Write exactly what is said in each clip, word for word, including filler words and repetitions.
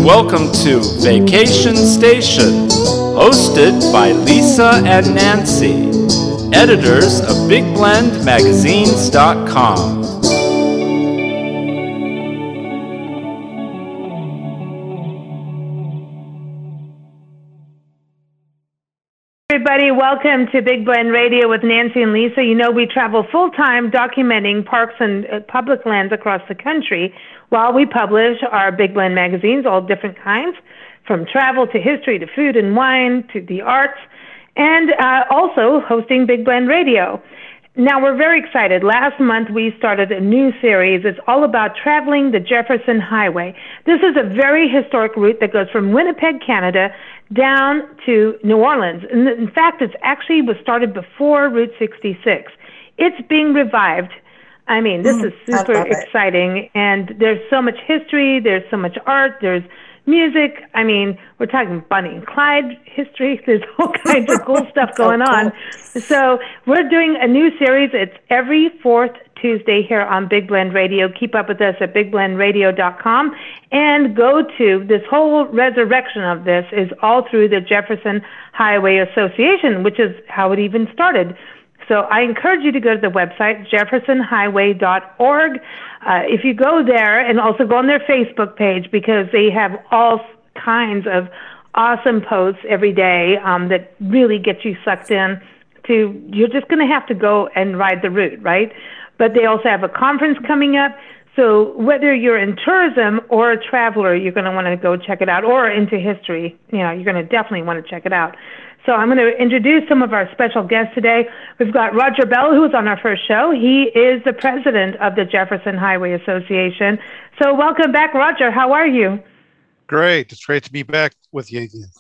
Welcome to Vacation Station, hosted by Lisa and Nancy, editors of Big Blend Magazines dot com. Everybody, welcome to Big Blend Radio with Nancy and Lisa. You know, we travel full-time documenting parks and uh, public lands across the country while we publish our Big Blend magazines, all different kinds, from travel to history to food and wine to the arts, and uh, also hosting Big Blend Radio. Now, we're very excited. Last month, we started a new series. It's all about traveling the Jefferson Highway. This is a very historic route that goes from Winnipeg, Canada, down to New Orleans. And in fact, it's actually was started before Route sixty-six. It's being revived. I mean, this mm, is super exciting. And there's so much history. There's so much art. There's music. I mean, we're talking Bonnie and Clyde history. There's all kinds of cool stuff going so on. Cool. So we're doing a new series. It's every fourth Tuesday here on Big Blend Radio. Keep up with us at big blend radio dot com and go to this whole resurrection of this is all through the Jefferson Highway Association, which is how it even started. So I encourage you to go to the website, jefferson highway dot org. Uh, if you go there, and also go on their Facebook page, because they have all kinds of awesome posts every day um, that really get you sucked in to, you're just going to have to go and ride the route, right? But they also have a conference coming up. So whether you're in tourism or a traveler, you're going to want to go check it out, or into history, you know, you're going to definitely want to check it out. So I'm going to introduce some of our special guests today. We've got Roger Bell, who's on our first show. He is the president of the Jefferson Highway Association. So welcome back, Roger. How are you? Great. It's great to be back with you again.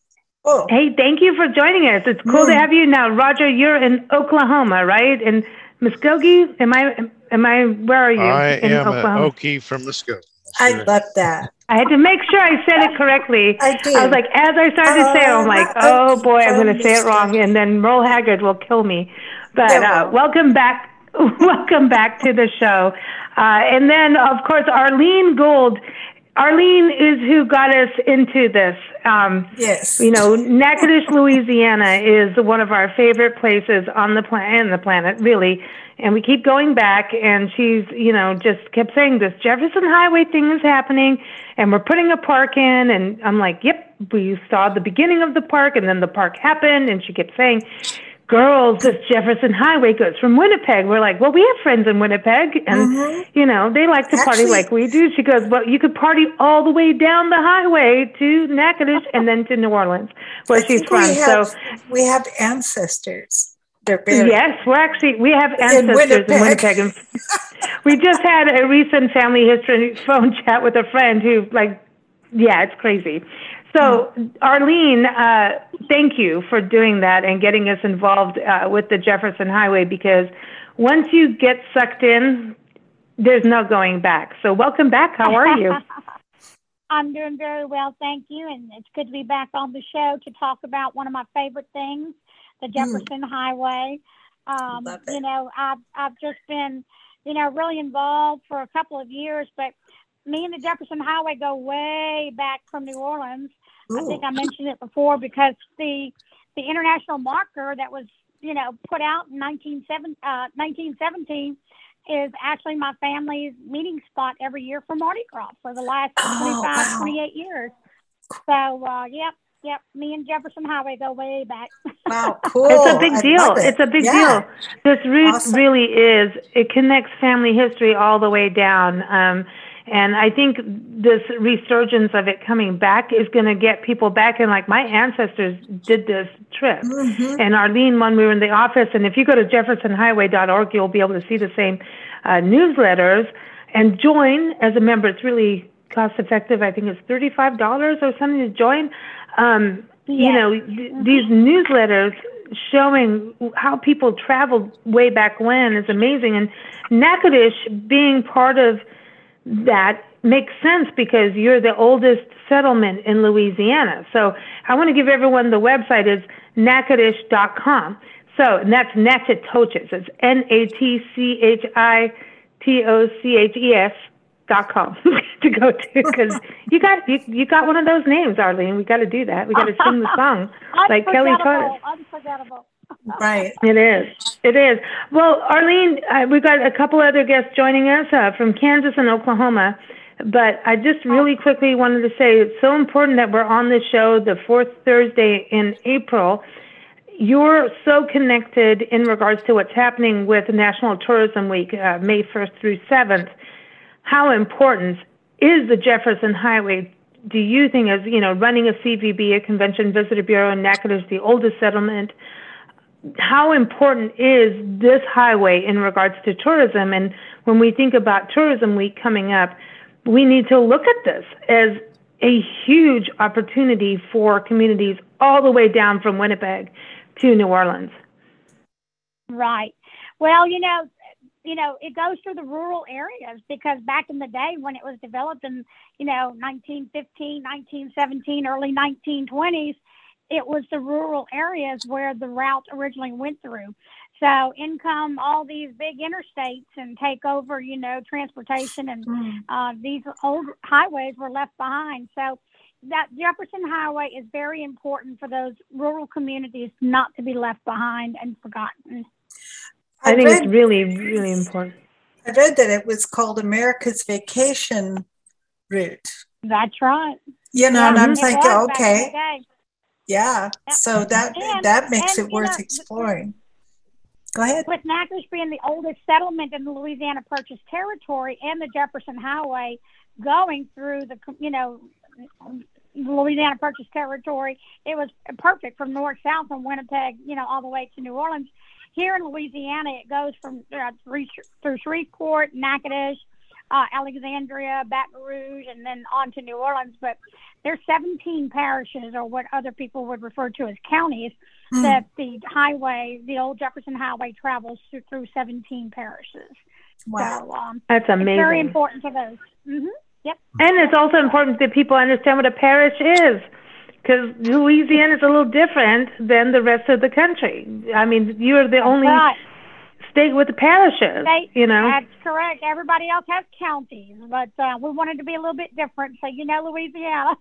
Oh. Hey, thank you for joining us. It's cool mm. to have you. Now, Roger, you're in Oklahoma, right? In Muskogee? Am I, am I, where are you? I in am Oklahoma? an Okie from Muskogee. I love that. I had to make sure I said it correctly. I did. I was like, as I started to say it, I'm like, oh boy, I'm going to say it wrong, and then Merle Haggard will kill me. But uh, welcome back, welcome back to the show. Uh, and then, of course, Arlene Gould. Arlene is who got us into this. Um, yes. You know, Natchitoches, Louisiana is one of our favorite places on the planet, the planet, really. And we keep going back, and she's, you know, just kept saying this Jefferson Highway thing is happening, and we're putting a park in. And I'm like, yep, we saw the beginning of the park, and then the park happened. And she kept saying, girls, this Jefferson Highway goes from Winnipeg. We're like, well, we have friends in Winnipeg, and, mm-hmm. you know, they like to Actually, party like we do. She goes, well, you could party all the way down the highway to Natchitoches and then to New Orleans, where I she's from. We have, so we have ancestors. They're buried. Yes, we're actually, we have ancestors in Winnipeg. In Winnipeg. And we just had a recent family history phone chat with a friend who, like, yeah, it's crazy. So, Arlene, uh, thank you for doing that and getting us involved uh, with the Jefferson Highway, because once you get sucked in, there's no going back. So welcome back. How are you? I'm doing very well, thank you. And it's good to be back on the show to talk about one of my favorite things, the Jefferson mm. Highway. Um, you know, I've, I've just been, you know, really involved for a couple of years, but me and the Jefferson Highway go way back from New Orleans. Ooh. I think I mentioned it before, because the the international marker that was, you know, put out in nineteen seventeen is actually my family's meeting spot every year for Mardi Gras for the last oh, twenty-five, wow. twenty-eight years. So, uh, yep, yep, me and Jefferson Highway go way back. Wow, cool. It's a big I deal. It. It's a big yeah. deal. This route awesome. really is, it connects family history all the way down. Um, And I think this resurgence of it coming back is going to get people back. And like my ancestors did this trip. Mm-hmm. And Arlene, when we were in the office, and if you go to jefferson highway dot org, you'll be able to see the same uh, newsletters and join as a member. It's really cost effective. I think it's thirty-five dollars or something to join. Um, yes. You know, th- mm-hmm. these newsletters showing how people traveled way back when is amazing. And Natchitoches being part of that makes sense, because you're the oldest settlement in Louisiana. So I want to give everyone the website is natchitoches dot com. So, and that's Natchitoches. It's N A T C H I T O C H E S dot com to go to, because you got you, you got one of those names, Arlene. We got to do that. We got to sing the song like Kelly taught us. Unforgettable. Right. It is. It is. Well, Arlene, uh, we've got a couple other guests joining us uh, from Kansas and Oklahoma, but I just really quickly wanted to say it's so important that we're on this show the fourth Thursday in April. You're so connected in regards to what's happening with National Tourism Week, uh, May first through seventh. How important is the Jefferson Highway, do you think, as, you know, running a C V B, a Convention Visitor Bureau in Natchitoches, the oldest settlement? How important is this highway in regards to tourism? And when we think about Tourism Week coming up, we need to look at this as a huge opportunity for communities all the way down from Winnipeg to New Orleans. Right. Well, you know, you know, it goes through the rural areas, because back in the day when it was developed in, you know, nineteen fifteen, nineteen seventeen, early nineteen twenties, it was the rural areas where the route originally went through. So in come all these big interstates and take over, you know, transportation, and uh, these old highways were left behind. So that Jefferson Highway is very important for those rural communities not to be left behind and forgotten. I, I think read, it's really, really important. I read that it was called America's Vacation Route. That's right. You know, yeah, and I'm it thinking, was back in okay, the day. yeah, Yep. so that And- that makes and, it you worth know, exploring. Go ahead. With Natchitoches being the oldest settlement in the Louisiana Purchase territory, and the Jefferson Highway going through the, you know, Louisiana Purchase territory, it was perfect from north south, from Winnipeg, you know, all the way to New Orleans. Here in Louisiana, it goes from uh, through Shreveport, Natchitoches, uh, Alexandria, Baton Rouge, and then on to New Orleans. But there's seventeen parishes, or what other people would refer to as counties, mm. that the highway, the old Jefferson Highway, travels through, through seventeen parishes. Wow. So, um, That's amazing. It's very important to those. Mm-hmm. Yep. And it's also important that people understand what a parish is, because Louisiana is a little different than the rest of the country. I mean, you're the That's only right. state with the parishes, State, you know. That's correct. Everybody else has counties, but uh, we wanted to be a little bit different. So, you know, Louisiana.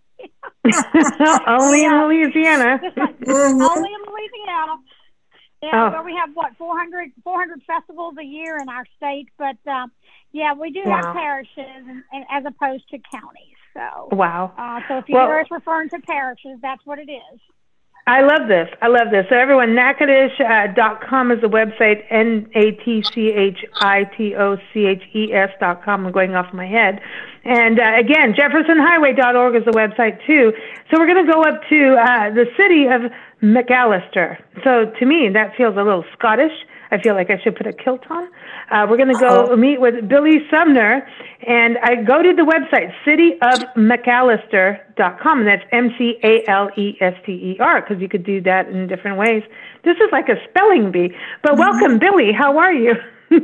Only Yeah. in Louisiana. Just like- Mhm. Only in Louisiana. Yeah, Oh. well, we have, what, four hundred, four hundred festivals a year in our state. But, uh, yeah, we do Wow. have parishes, and, and as opposed to counties. So, Wow. uh, so if you Well- hear us referring to parishes, that's what it is. I love this. I love this. So everyone, Natchitoches dot com is the website, N A T C H I T O C H E S dot com. I'm going off my head. And uh, again, Jefferson Highway dot org is the website too. So we're going to go up to uh, the city of McAlester. So to me, that feels a little Scottish. I feel like I should put a kilt on. Uh, we're going to go Uh-oh. meet with Billy Sumner, and I go to the website, city of McAlester dot com, and that's M C A L E S T E R, because you could do that in different ways. This is like a spelling bee. But welcome, Billy. How are you?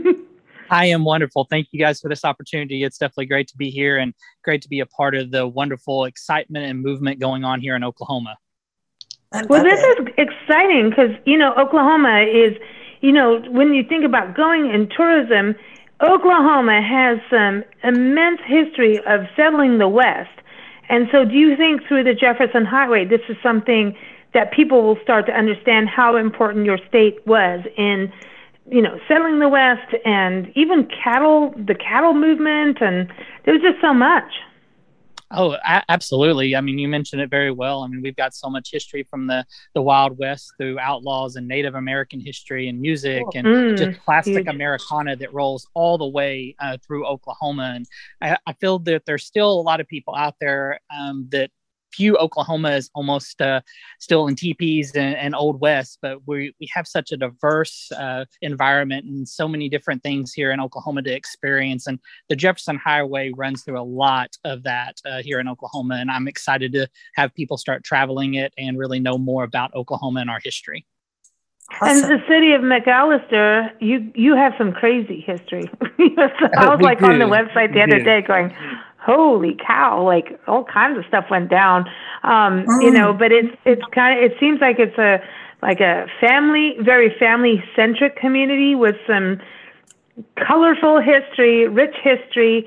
I am wonderful. Thank you guys for this opportunity. It's definitely great to be here, and great to be a part of the wonderful excitement and movement going on here in Oklahoma. I Well, love this it. is exciting because, you know, Oklahoma is, you know, when you think about going in tourism, Oklahoma has some immense history of settling the West. And so do you think through the Jefferson Highway, this is something that people will start to understand how important your state was in, you know, settling the West, and even cattle, the cattle movement, and there was just so much. Oh, a- absolutely. I mean, you mentioned it very well. I mean, we've got so much history from the, the Wild West through outlaws and Native American history and music and Mm, just classic huge. Americana that rolls all the way uh, through Oklahoma. And I, I feel that there's still a lot of people out there um, that view Oklahoma as almost uh, still in teepees and, and Old West, but we, we have such a diverse uh, environment and so many different things here in Oklahoma to experience. And the Jefferson Highway runs through a lot of that uh, here in Oklahoma. And I'm excited to have people start traveling it and really know more about Oklahoma and our history. And Awesome. the city of McAlester, you you have some crazy history. I was We like on the do. website the We other do. day going, holy cow, like all kinds of stuff went down. Um, you know, but it's it's kind of, it seems like it's a like a family, very family centric community with some colorful history, rich history,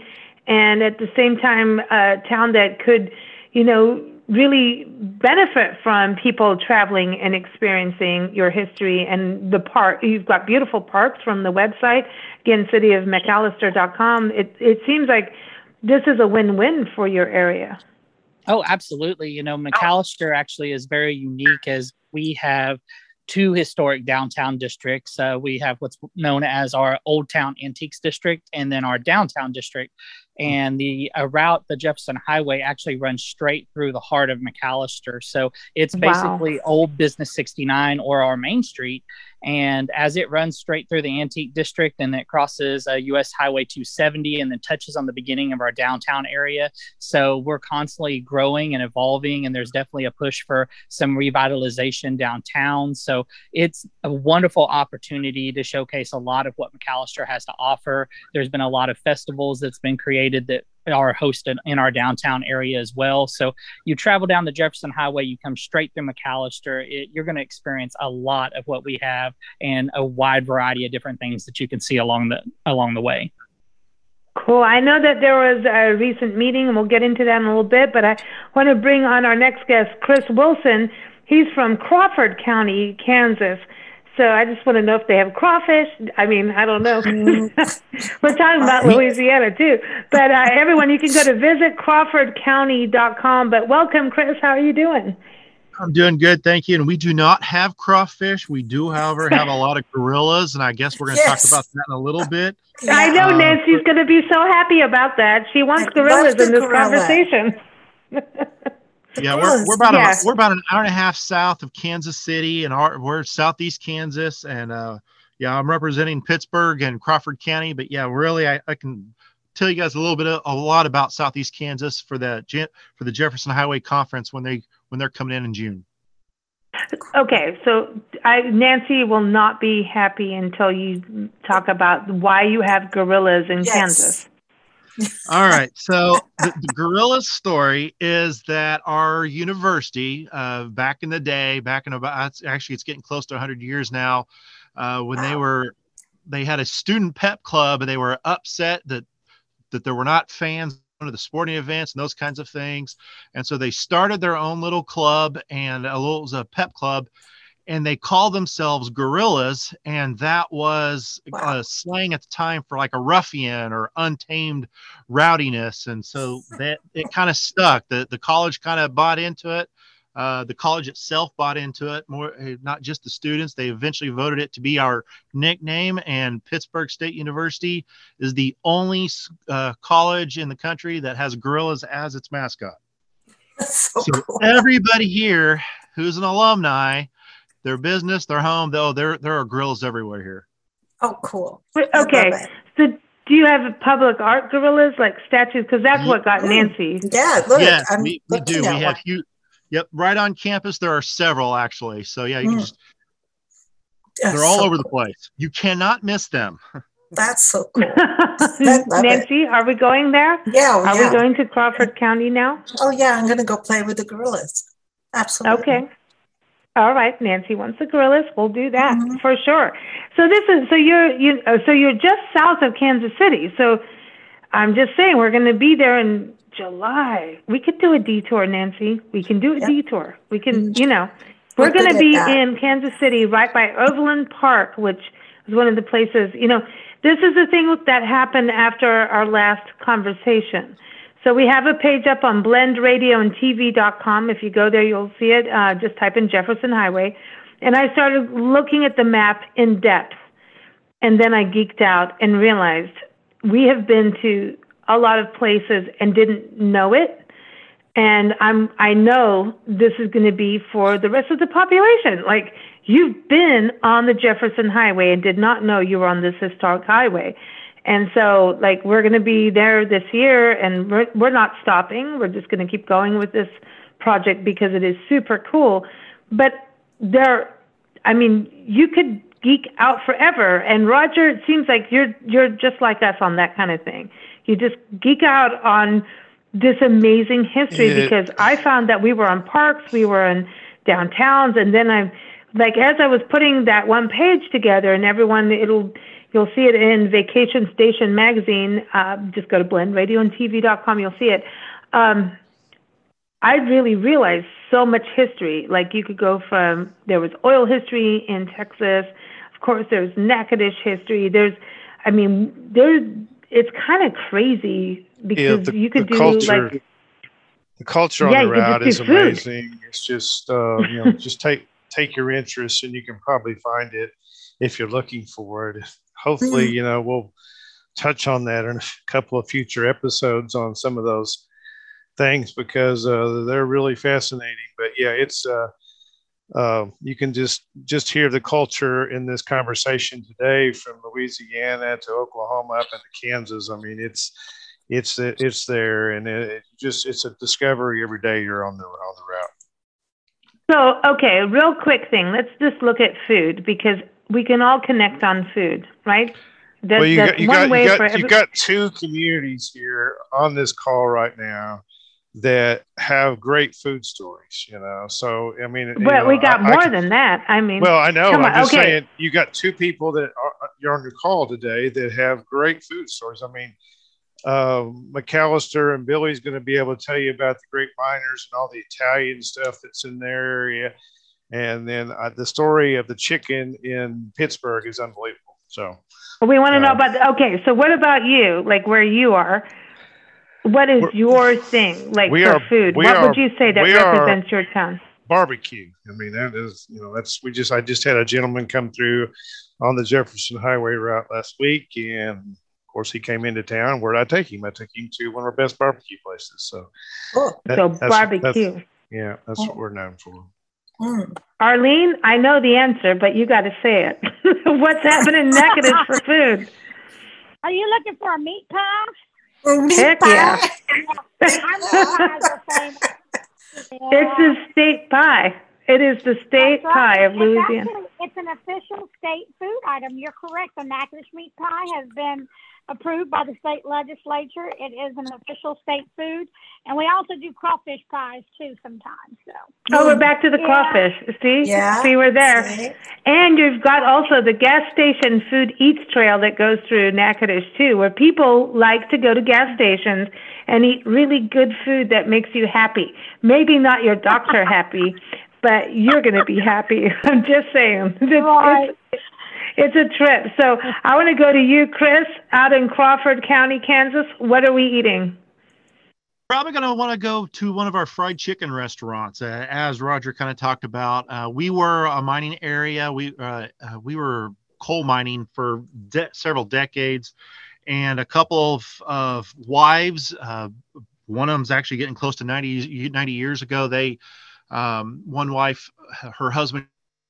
and at the same time, a town that could, you know, really benefit from people traveling and experiencing your history and the park. You've got beautiful parks from the website, again, city of mcallister dot com. It, it seems like this is a win-win for your area. Oh, absolutely. You know, McAllister actually is very unique as we have two historic downtown districts. Uh, we have what's known as our Old Town Antiques District and then our Downtown District. And the uh, route, the Jefferson Highway, actually runs straight through the heart of McAllister. So it's basically wow. Old Business sixty-nine or our Main Street. And as it runs straight through the Antique District and it crosses uh, U S Highway two seventy and then touches on the beginning of our downtown area. So we're constantly growing and evolving, and there's definitely a push for some revitalization downtown. So it's a wonderful opportunity to showcase a lot of what McAllister has to offer. There's been a lot of festivals that's been created that are hosted in our downtown area as well. So you travel down the Jefferson Highway, you come straight through McAllister, it, you're going to experience a lot of what we have and a wide variety of different things that you can see along the along the way. Cool. I know that there was a recent meeting, and we'll get into that in a little bit, but I want to bring on our next guest, Chris Wilson. He's from Crawford County, Kansas. So I just want to know if they have crawfish. I mean, I don't know. We're talking about Louisiana, too. But uh, everyone, you can go to visit crawford county dot com. But welcome, Chris. How are you doing? I'm doing good, thank you. And we do not have crawfish. We do, however, have a lot of gorillas, and I guess we're going to yes. talk about that in a little bit. Yeah. I know um, Nancy's going to be so happy about that. She wants I gorillas in this gorilla. conversation. Yeah, we're we're about yes. a, we're about an hour and a half south of Kansas City, and our, we're southeast Kansas, and uh, yeah, I'm representing Pittsburgh and Crawford County. But yeah, really, I, I can tell you guys a little bit, of, a lot about southeast Kansas for the for the Jefferson Highway Conference when they when they're coming in in June. Okay, so I, Nancy will not be happy until you talk about why you have gorillas in yes. Kansas. All right. So the, the gorilla story is that our university, uh, back in the day, back in about, actually it's getting close to one hundred years now, uh, when they were, they had a student pep club, and they were upset that, that there were not fans of the sporting events and those kinds of things. And so they started their own little club, and a little, it was a pep club, and they called themselves Gorillas, and that was wow. a slang at the time for like a ruffian or untamed rowdiness. And so that it kind of stuck. The the college kind of bought into it. Uh, the college itself bought into it, more not just the students. They eventually voted it to be our nickname, and Pittsburgh State University is the only uh, college in the country that has gorillas as its mascot. That's so, so cool. Everybody here who's an alumni, their business, their home, though, there there are gorillas everywhere here. Oh, cool. Okay, so do you have public art gorillas, like statues? Because that's what got Nancy. Yeah, look. Yes, I'm we, we do. We have one. huge. Yep, right on campus there are several actually. So yeah, you mm. can just. That's they're all so over cool. the place. You cannot miss them. That's so cool. Nancy, it. Are we going there? Yeah. Are yeah. we going to Crawford County now? Oh yeah, I'm going to go play with the gorillas. Absolutely. Okay. All right, Nancy wants the gorillas. We'll do that mm-hmm. for sure. So this is so you're you so you're just south of Kansas City. So I'm just saying we're going to be there in July. We could do a detour, Nancy. We can do a yep. detour. We can, you know, we're, we're going to be that. in Kansas City, right by Overland Park, which is one of the places. You know, this is the thing that happened after our last conversation. So we have a page up on blend radio and T V dot com. If you go there, you'll see it. Uh, just type in Jefferson Highway. And I started looking at the map in depth. And then I geeked out and realized we have been to a lot of places and didn't know it. And I'm, I know this is going to be for the rest of the population. Like, you've been on the Jefferson Highway and did not know you were on this historic highway. And so, like, we're going to be there this year, and we're, we're not stopping. We're just going to keep going with this project because it is super cool. But there, I mean, you could geek out forever. And Roger, it seems like you're you're just like us on that kind of thing. You just geek out on this amazing history yeah. because I found that we were on parks, we were in downtowns, and then I like as I was putting that one page together, and everyone, it'll you'll see it in Vacation Station magazine. Uh, just go to blend radio and T V dot com. You'll see it. Um, I really realized so much history. Like you could go from, there was oil history in Texas. Of course, there's Natchitoches history. There's, I mean, there's, it's kind of crazy because yeah, the, you could the do culture, like. The culture on yeah, the route is food. amazing. It's just, uh, you know, just take, take your interest and you can probably find it if you're looking for it. Hopefully, mm-hmm. you know, we'll touch on that in a couple of future episodes on some of those things because uh, they're really fascinating. But yeah, it's uh, uh, you can just just hear the culture in this conversation today, from Louisiana to Oklahoma up into Kansas. I mean, it's it's it's there, and it, it just it's a discovery every day you're on the on the So route. okay, real quick thing. Let's just look at food because we can all connect on food, right? That's, well, you that's got you one got way you got, for every- you got two communities here on this call right now that have great food stories, you know. So I mean, but you know, we got I, more I can, than that. I mean, well, I know. I'm I'm just okay. saying, you got two people that are you're on your call today that have great food stories. I mean, uh, McAllister and Billy's going to be able to tell you about the grape miners and all the Italian stuff that's in their area, and then uh, the story of the chicken in Pittsburgh is unbelievable. So we want to uh, know about. The, okay, so what about you? Like where you are? What is your thing, like we for are, food? We what are, would you say that represents your town? Barbecue. I mean, that is, you know, that's, we just, I just had a gentleman come through on the Jefferson Highway route last week. And of course, he came into town. Where'd I take him? I took him to one of our best barbecue places. So, oh, that, so that's, barbecue. That's, yeah, that's oh. what we're known for. Mm. Arlene, I know the answer, but you got to say it. What's happening in Natchitoches for food? Are you looking for a meat pie? Heck yeah. It's the state pie. It is the state right. pie of it's Louisiana. Actually, it's an official state food item. You're correct. The Natchitoches meat pie has been approved by the state legislature. It is an official state food. And we also do crawfish pies too sometimes. So. Oh, we're back to the yeah. crawfish. See? Yeah. See, we're there. See? And you've got also the gas station food eats trail that goes through Natchitoches too, where people like to go to gas stations and eat really good food that makes you happy. Maybe not your doctor happy, but you're going to be happy. I'm just saying. It's, right. it's, it's a trip. So I want to go to you, Chris, out in Crawford County, Kansas. What are we eating? Probably going to want to go to one of our fried chicken restaurants, uh, as Roger kind of talked about. Uh, we were a mining area. We uh, uh, we were coal mining for de- several decades, and a couple of, of wives. Uh, one of them's actually getting close to ninety, ninety years ago. They um, one wife, her husband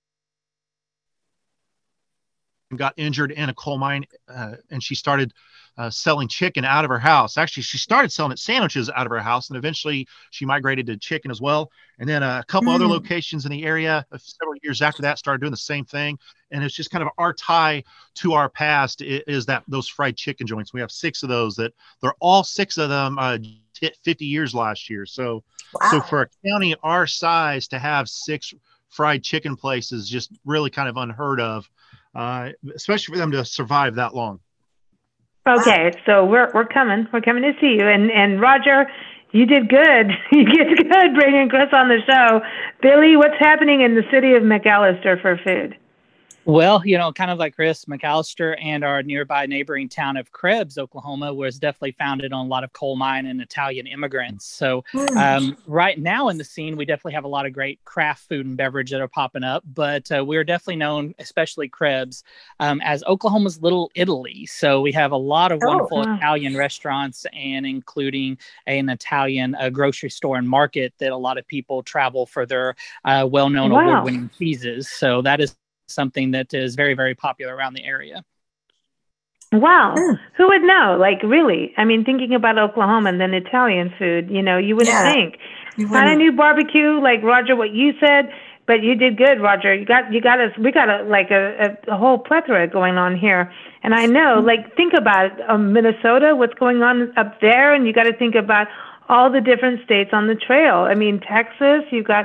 got injured in a coal mine, uh, and she started uh, selling chicken out of her house. Actually, she started selling sandwiches out of her house, and eventually she migrated to chicken as well. And then a couple mm. other locations in the area uh, several years after that started doing the same thing. And it's just kind of our tie to our past is, is that those fried chicken joints. We have six of those that they're all six of them uh, hit fifty years last year. So, wow. so for a county our size to have six fried chicken places, just really kind of unheard of. Uh, especially for them to survive that long. Okay, so we're we're coming. We're coming to see you. And and Roger, you did good. You did good bringing Chris on the show. Billy, what's happening in the city of McAllister for food? Well, you know, kind of like Chris, McAllister and our nearby neighboring town of Krebs, Oklahoma, was definitely founded on a lot of coal mine and Italian immigrants. So um, right now in the scene, we definitely have a lot of great craft food and beverage that are popping up. But uh, we're definitely known, especially Krebs, um, as Oklahoma's Little Italy. So we have a lot of wonderful oh, wow. Italian restaurants, and including an Italian uh, grocery store and market that a lot of people travel for their uh, well-known wow. award-winning cheeses. So that is something that is very, very popular around the area. Wow. Mm. Who would know? Like, really? I mean, thinking about Oklahoma and then Italian food, you know, you wouldn't yeah. think. Kind of new barbecue, like Roger, what you said, but you did good, Roger. You got, you got us, we got a, like a, a, a whole plethora going on here. And I know, mm. like, think about um, Minnesota, what's going on up there. And you got to think about all the different states on the trail. I mean, Texas, you've got,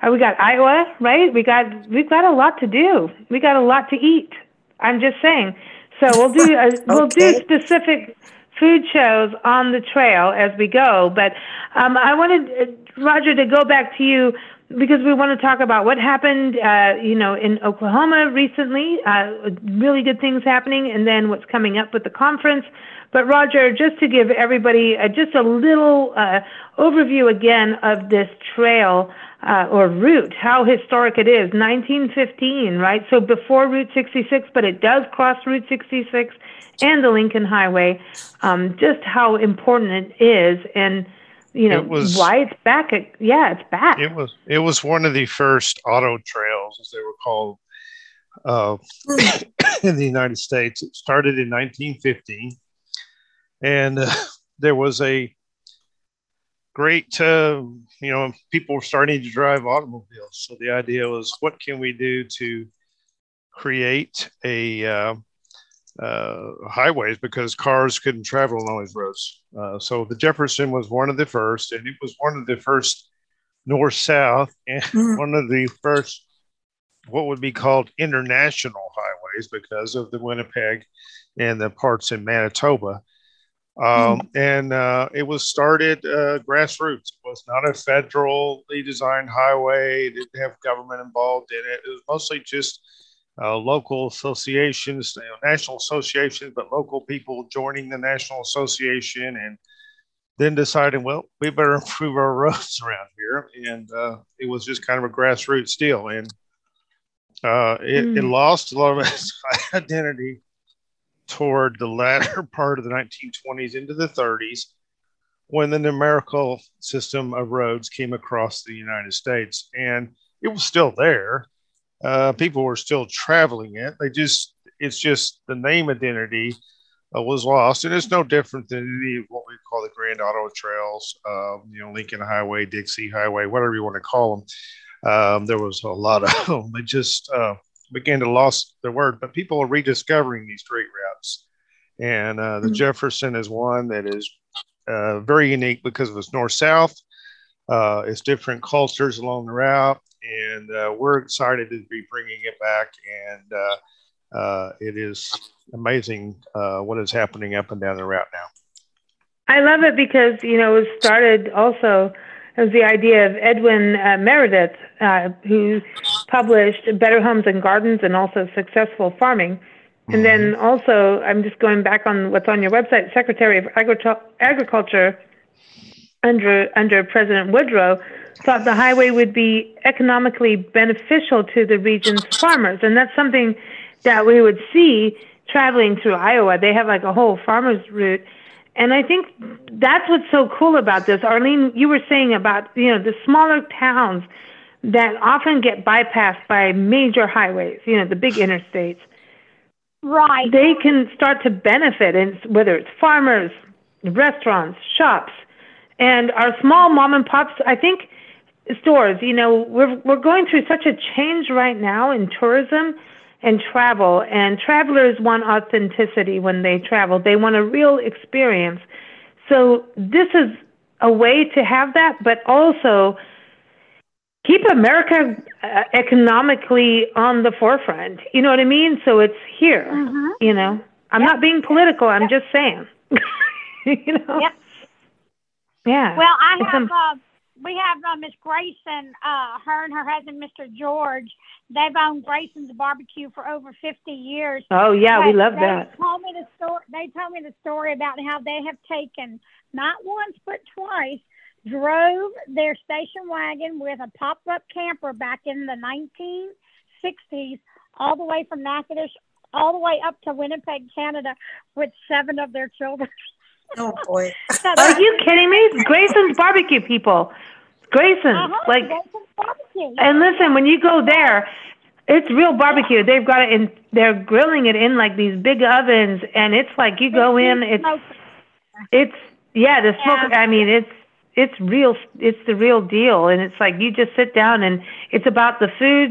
Uh, we got Iowa, right? We got we've got a lot to do. We got a lot to eat. I'm just saying. So we'll do a, okay. we'll do specific food shows on the trail as we go. But um, I wanted uh, Roger to go back to you because we want to talk about what happened, uh, you know, in Oklahoma recently. Uh, really good things happening, and then what's coming up with the conference. But Roger, just to give everybody uh, just a little uh, overview again of this trail uh, or route, how historic it is. nineteen fifteen, right? So before Route sixty-six, but it does cross Route sixty-six and the Lincoln Highway. Um, just how important it is, and you know was, why it's back. At, yeah, it's back. It was it was one of the first auto trails, as they were called, uh, in the United States. It started in nineteen fifteen. And uh, there was a great, uh, you know, people were starting to drive automobiles. So the idea was, what can we do to create a uh, uh, highways, because cars couldn't travel on those roads. Uh, so the Jefferson was one of the first, and it was one of the first north-south, and mm. one of the first what would be called international highways because of the Winnipeg and the parts in Manitoba. Um, mm. And uh, it was started uh, grassroots. It was not a federally designed highway. It didn't have government involved in it. It was mostly just uh, local associations, you know, national associations, but local people joining the national association and then deciding, well, we better improve our roads around here. And uh, it was just kind of a grassroots deal. And uh, it, mm. it lost a lot of its identity toward the latter part of the nineteen twenties into the thirties, when the numerical system of roads came across the United States. And it was still there. Uh, people were still traveling it. They just, it's just the name identity uh, was lost. And it's no different than any of what we call the Grand Auto Trails, uh, you know, Lincoln Highway, Dixie Highway, whatever you want to call them. Um, there was a lot of them. They just uh, began to lose their word, but people are rediscovering these great routes. And uh, the mm-hmm. Jefferson is one that is uh, very unique because of its north-south. Uh, it's different cultures along the route, and uh, we're excited to be bringing it back. And uh, uh, it is amazing uh, what is happening up and down the route now. I love it because, you know, it started also as the idea of Edwin uh, Meredith, uh, who published Better Homes and Gardens and also Successful Farming. And then also, I'm just going back on what's on your website, Secretary of Agri- Agriculture under under President Woodrow thought the highway would be economically beneficial to the region's farmers. And that's something that we would see traveling through Iowa. They have like a whole farmer's route. And I think that's what's so cool about this. Arlene, you were saying about, you know, the smaller towns that often get bypassed by major highways, you know, the big interstates. Right. They can start to benefit, and whether it's farmers, restaurants, shops, and our small mom and pops, I think, stores. You know, we're we're going through such a change right now in tourism and travel, and travelers want authenticity when they travel. They want a real experience. So this is a way to have that, but also keep America uh, economically on the forefront. You know what I mean? So it's here, mm-hmm. you know. I'm yep. not being political. I'm yep. just saying. you know? Yep. Yeah. Well, I have, uh, we have uh, Miss Grayson, uh, her and her husband, Mister George. They've owned Grayson's Barbecue for over fifty years. Oh, yeah, but we love they that. Told me the story, they told me the story about how they have taken, not once but twice, drove their station wagon with a pop-up camper back in the nineteen sixties all the way from Natchitoches all the way up to Winnipeg, Canada, with seven of their children. Oh, boy. Are you kidding me? Grayson's Barbecue, people. Grayson's. Uh-huh, like, Grayson's Barbecue. And listen, when you go there, it's real barbecue. Yeah. They've got it in, they're grilling it in like these big ovens, and it's like you go in, it's, it's, yeah, the smoke, yeah. I mean, it's, It's real. It's the real deal. And it's like you just sit down and it's about the food,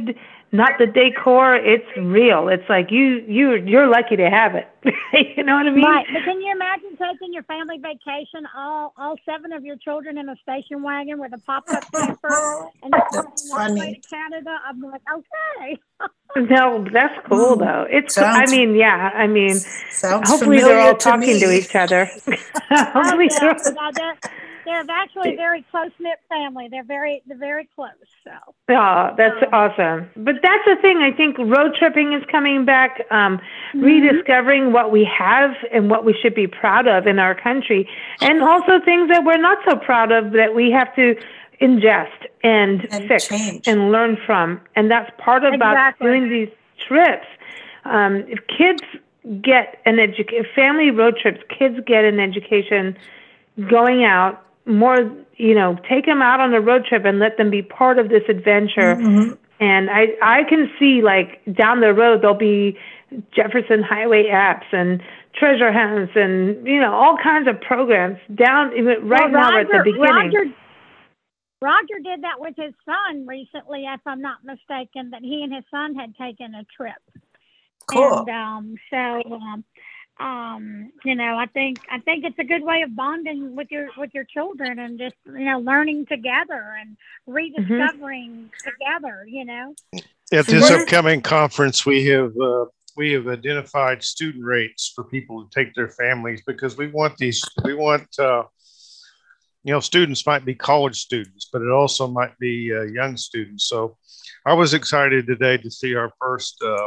not the decor. It's real. It's like you you you're lucky to have it. You know what I mean? Right. But can you imagine taking your family vacation, all all seven of your children in a station wagon with a pop-up camper, and That's all the way funny. to Canada? I'm like, okay. No, that's cool though. It's. Sounds- I mean, yeah. I mean, Sounds hopefully they're familiar all to talking to me. each other. Oh, Hopefully yeah. they're- No, they're, they're actually a very close-knit family. They're very they're very close. So. Oh, that's Um, awesome. But that's the thing. I think road tripping is coming back, um, Mm-hmm. rediscovering what we have and what we should be proud of in our country, and also things that we're not so proud of that we have to ingest and, And fix change. and learn from. And that's part about Exactly. doing these trips. Um, if kids get an education, family road trips, kids get an education going out more, you know, take them out on a road trip and let them be part of this adventure. Mhm. And I, I can see like down the road, there'll be Jefferson Highway apps and treasure hunts and, you know, all kinds of programs down even right Well, now at the Roger- beginning. Roger, Roger did that with his son recently, if I'm not mistaken, that he and his son had taken a trip. Cool. And um, so, um, um, you know, I think I think it's a good way of bonding with your with your children and just you know learning together and rediscovering together. You know. At this Mhm. upcoming conference, we have uh, we have identified student rates for people to take their families because we want these. We want uh, you know students might be college students, but it also might be uh, young students. So I was excited today to see our first uh,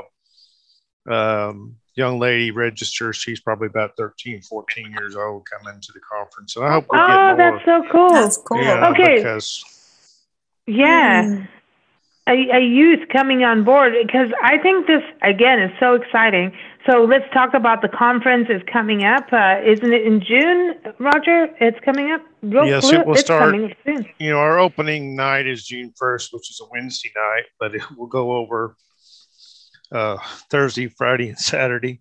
um, young lady register. She's probably about thirteen, fourteen years old coming to the conference, and I hope we get Oh, more. that's so cool. That's cool. Yeah, Okay. because Yeah. Mm. A, a youth coming on board, because I think this again is so exciting. So let's talk about the conference is coming up. Uh, isn't it in June, Roger? It's coming up. Real Yes, clu- it will it's start- coming up soon. you know, our opening night is June first, which is a Wednesday night, but it will go over uh, Thursday, Friday, and Saturday.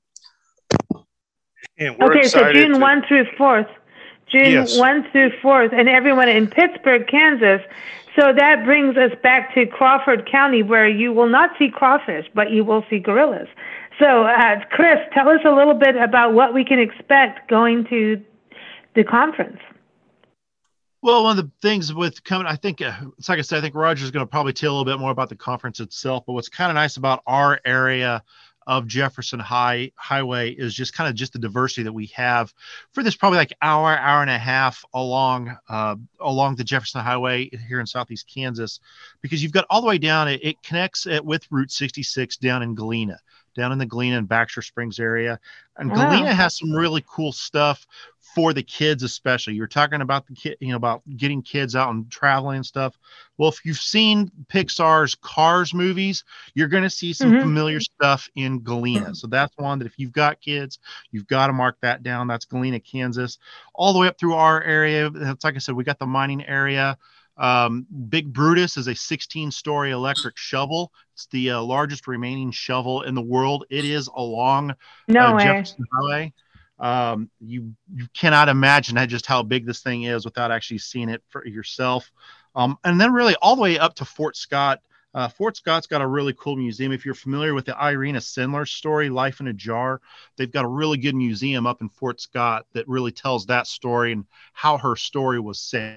And we're Okay, so excited June to- one through fourth. June Yes. one through fourth, and everyone in Pittsburgh, Kansas. So that brings us back to Crawford County, where you will not see crawfish, but you will see gorillas. So, uh, Chris, tell us a little bit about what we can expect going to the conference. Well, one of the things with coming, I think, uh, it's like I said, I think Roger's going to probably tell a little bit more about the conference itself. But what's kind of nice about our area of Jefferson High Highway is just kind of just the diversity that we have for this probably like hour, hour and a half along uh, along the Jefferson Highway here in Southeast Kansas, because you've got all the way down. It, it connects it with Route sixty-six down in Galena, down in the Galena and Baxter Springs area. And Wow. Galena has some really cool stuff for the kids, especially. You're talking about the kid, you know, about getting kids out and traveling and stuff. Well, if you've seen Pixar's Cars movies, you're going to see some Mhm. familiar stuff in Galena. So that's one that if you've got kids, you've got to mark that down. That's Galena, Kansas, all the way up through our area. That's like I said, we got the mining area. Um, Big Brutus is a sixteen story electric shovel. It's the uh, largest remaining shovel in the world. It is along No uh, way. Jefferson Highway. Um, you you cannot imagine how, just how big this thing is without actually seeing it for yourself. Um, and then really all the way up to Fort Scott. Uh, Fort Scott's got a really cool museum. If you're familiar with the Irena Sendler story, Life in a Jar, they've got a really good museum up in Fort Scott that really tells that story and how her story was said.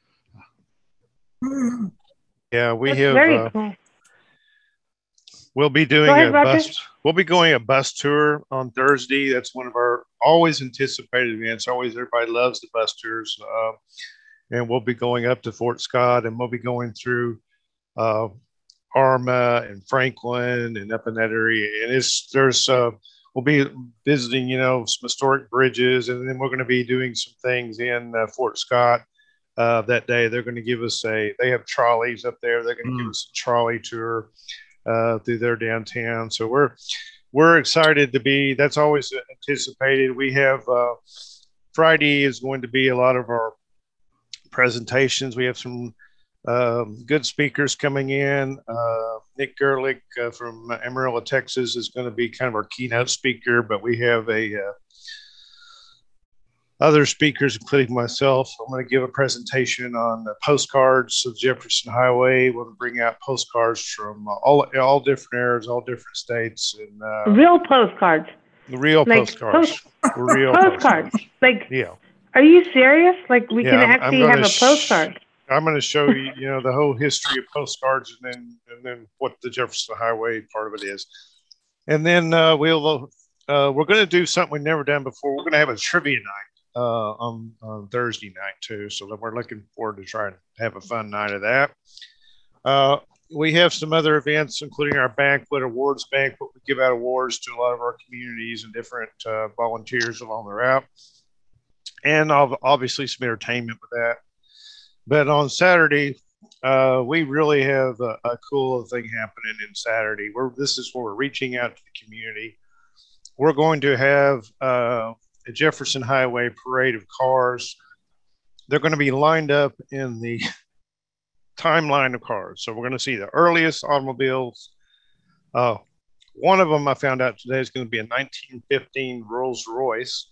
Mm. Yeah, we That's have. very Uh, cool. we'll be doing Go ahead, a Roger. bus. We'll be going a bus tour on Thursday. That's one of our always anticipated events. Always, everybody loves the bus tours. Uh, and we'll be going up to Fort Scott, and we'll be going through uh, Arma and Franklin and up in that area. And it's there's uh, we'll be visiting, you know, some historic bridges, and then we're going to be doing some things in uh, Fort Scott. Uh, that day, they're going to give us a. They have trolleys up there. They're going to Mm. give us a trolley tour uh, through their downtown. So we're we're excited to be. That's always anticipated. We have uh, Friday is going to be a lot of our presentations. We have some um, good speakers coming in. Uh, Nick Gerlich uh, from Amarillo, Texas, is going to be kind of our keynote speaker. But we have a uh, other speakers, including myself. I'm going to give a presentation on the postcards of Jefferson Highway. We'll bring out postcards from all all different areas, all different states, and uh, real postcards. Real like postcards. Post- real postcards. postcards. Like, yeah. Are you serious? Like, we yeah, can I'm, actually I'm have a sh- postcard. I'm going to show you, you know, the whole history of postcards, and then and then what the Jefferson Highway part of it is, and then uh, we'll uh, we're going to do something we've never done before. We're going to have a trivia night uh, on, on Thursday night too, so that we're looking forward to trying to have a fun night of that. Uh, we have some other events, including our banquet, awards banquet. We give out awards to a lot of our communities and different uh, volunteers along the route, and obviously some entertainment with that. But on Saturday, uh, we really have a, a cool thing happening in Saturday. We're, this is where we're reaching out to the community. We're going to have uh, a Jefferson Highway parade of cars. They're going to be lined up in the timeline of cars. So we're going to see the earliest automobiles. Uh, one of them I found out today is going to be a nineteen fifteen Rolls Royce.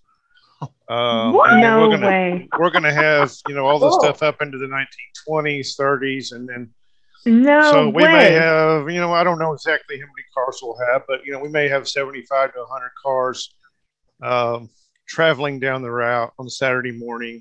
Um, what? No we're gonna, way. We're going to have, you know, all the stuff up into the nineteen twenties, thirties, and then no so we way. may have, you know, I don't know exactly how many cars we'll have, but, you know, we may have seventy-five to one hundred cars um, traveling down the route on Saturday morning.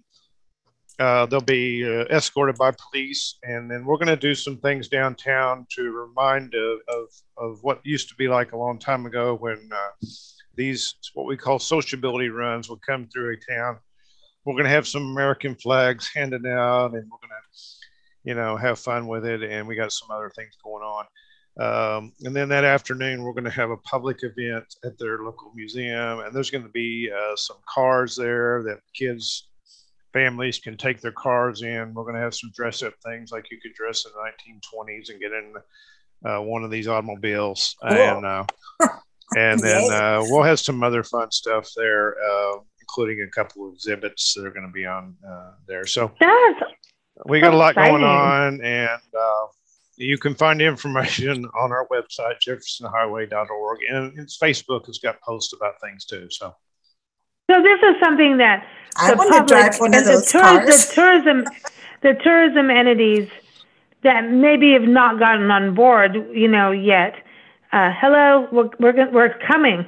Uh, they'll be uh, escorted by police, and then we're going to do some things downtown to remind of, of, of what used to be like a long time ago when uh, these, what we call sociability runs, will come through a town. We're going to have some American flags handed out, and we're going to, you know, have fun with it. And we got some other things going on. Um, and then that afternoon, we're going to have a public event at their local museum, and there's going to be uh, some cars there that kids, families can take their cars in. We're going to have some dress up things like you could dress in the nineteen twenties and get in uh, one of these automobiles. Cool. And uh, and then uh, we'll have some other fun stuff there, uh, including a couple of exhibits that are going to be on uh, there. So That's we got a lot exciting. going on, and uh, you can find information on our website, jefferson highway dot org, and it's Facebook has got posts about things too. So. So this is something that I the want to public drive one and of those the, cars. the tourism, the tourism entities that maybe have not gotten on board, you know, yet. Uh, hello, we're we're we're coming.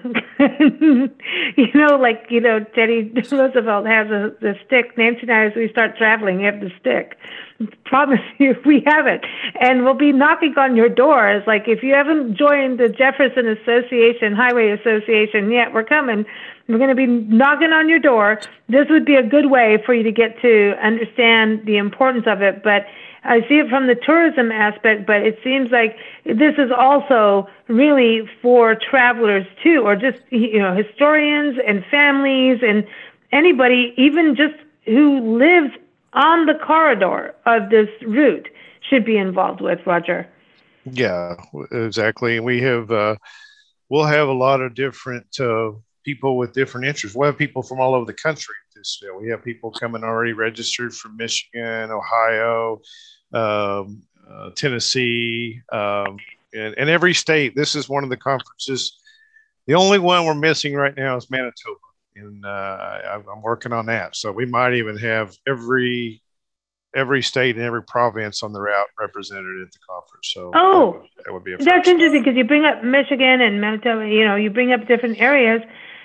You know, like you know, Teddy Roosevelt has a the stick. Nancy and I, as we start traveling, have the stick. Promise you, we have it, and we'll be knocking on your doors. Like if you haven't joined the Jefferson Association, Highway Association yet, we're coming. We're going to be knocking on your door. This would be a good way for you to get to understand the importance of it. But I see it from the tourism aspect, but it seems like this is also really for travelers too, or just, you know, historians and families and anybody, even just who lives on the corridor of this route should be involved with, Roger. Yeah, exactly. We have, uh, we'll have a lot of different uh, people with different interests. We'll have people from all over the country. This, uh, we have people coming already registered from Michigan, Ohio, um, uh, Tennessee, um, and, and every state. This is one of the conferences. The only one we're missing right now is Manitoba, and uh, I, I'm working on that. So we might even have every every state and every province on the route represented at the conference. So oh, that would, that would be a that's first. interesting because you bring up Michigan and Manitoba. You know, you bring up different areas.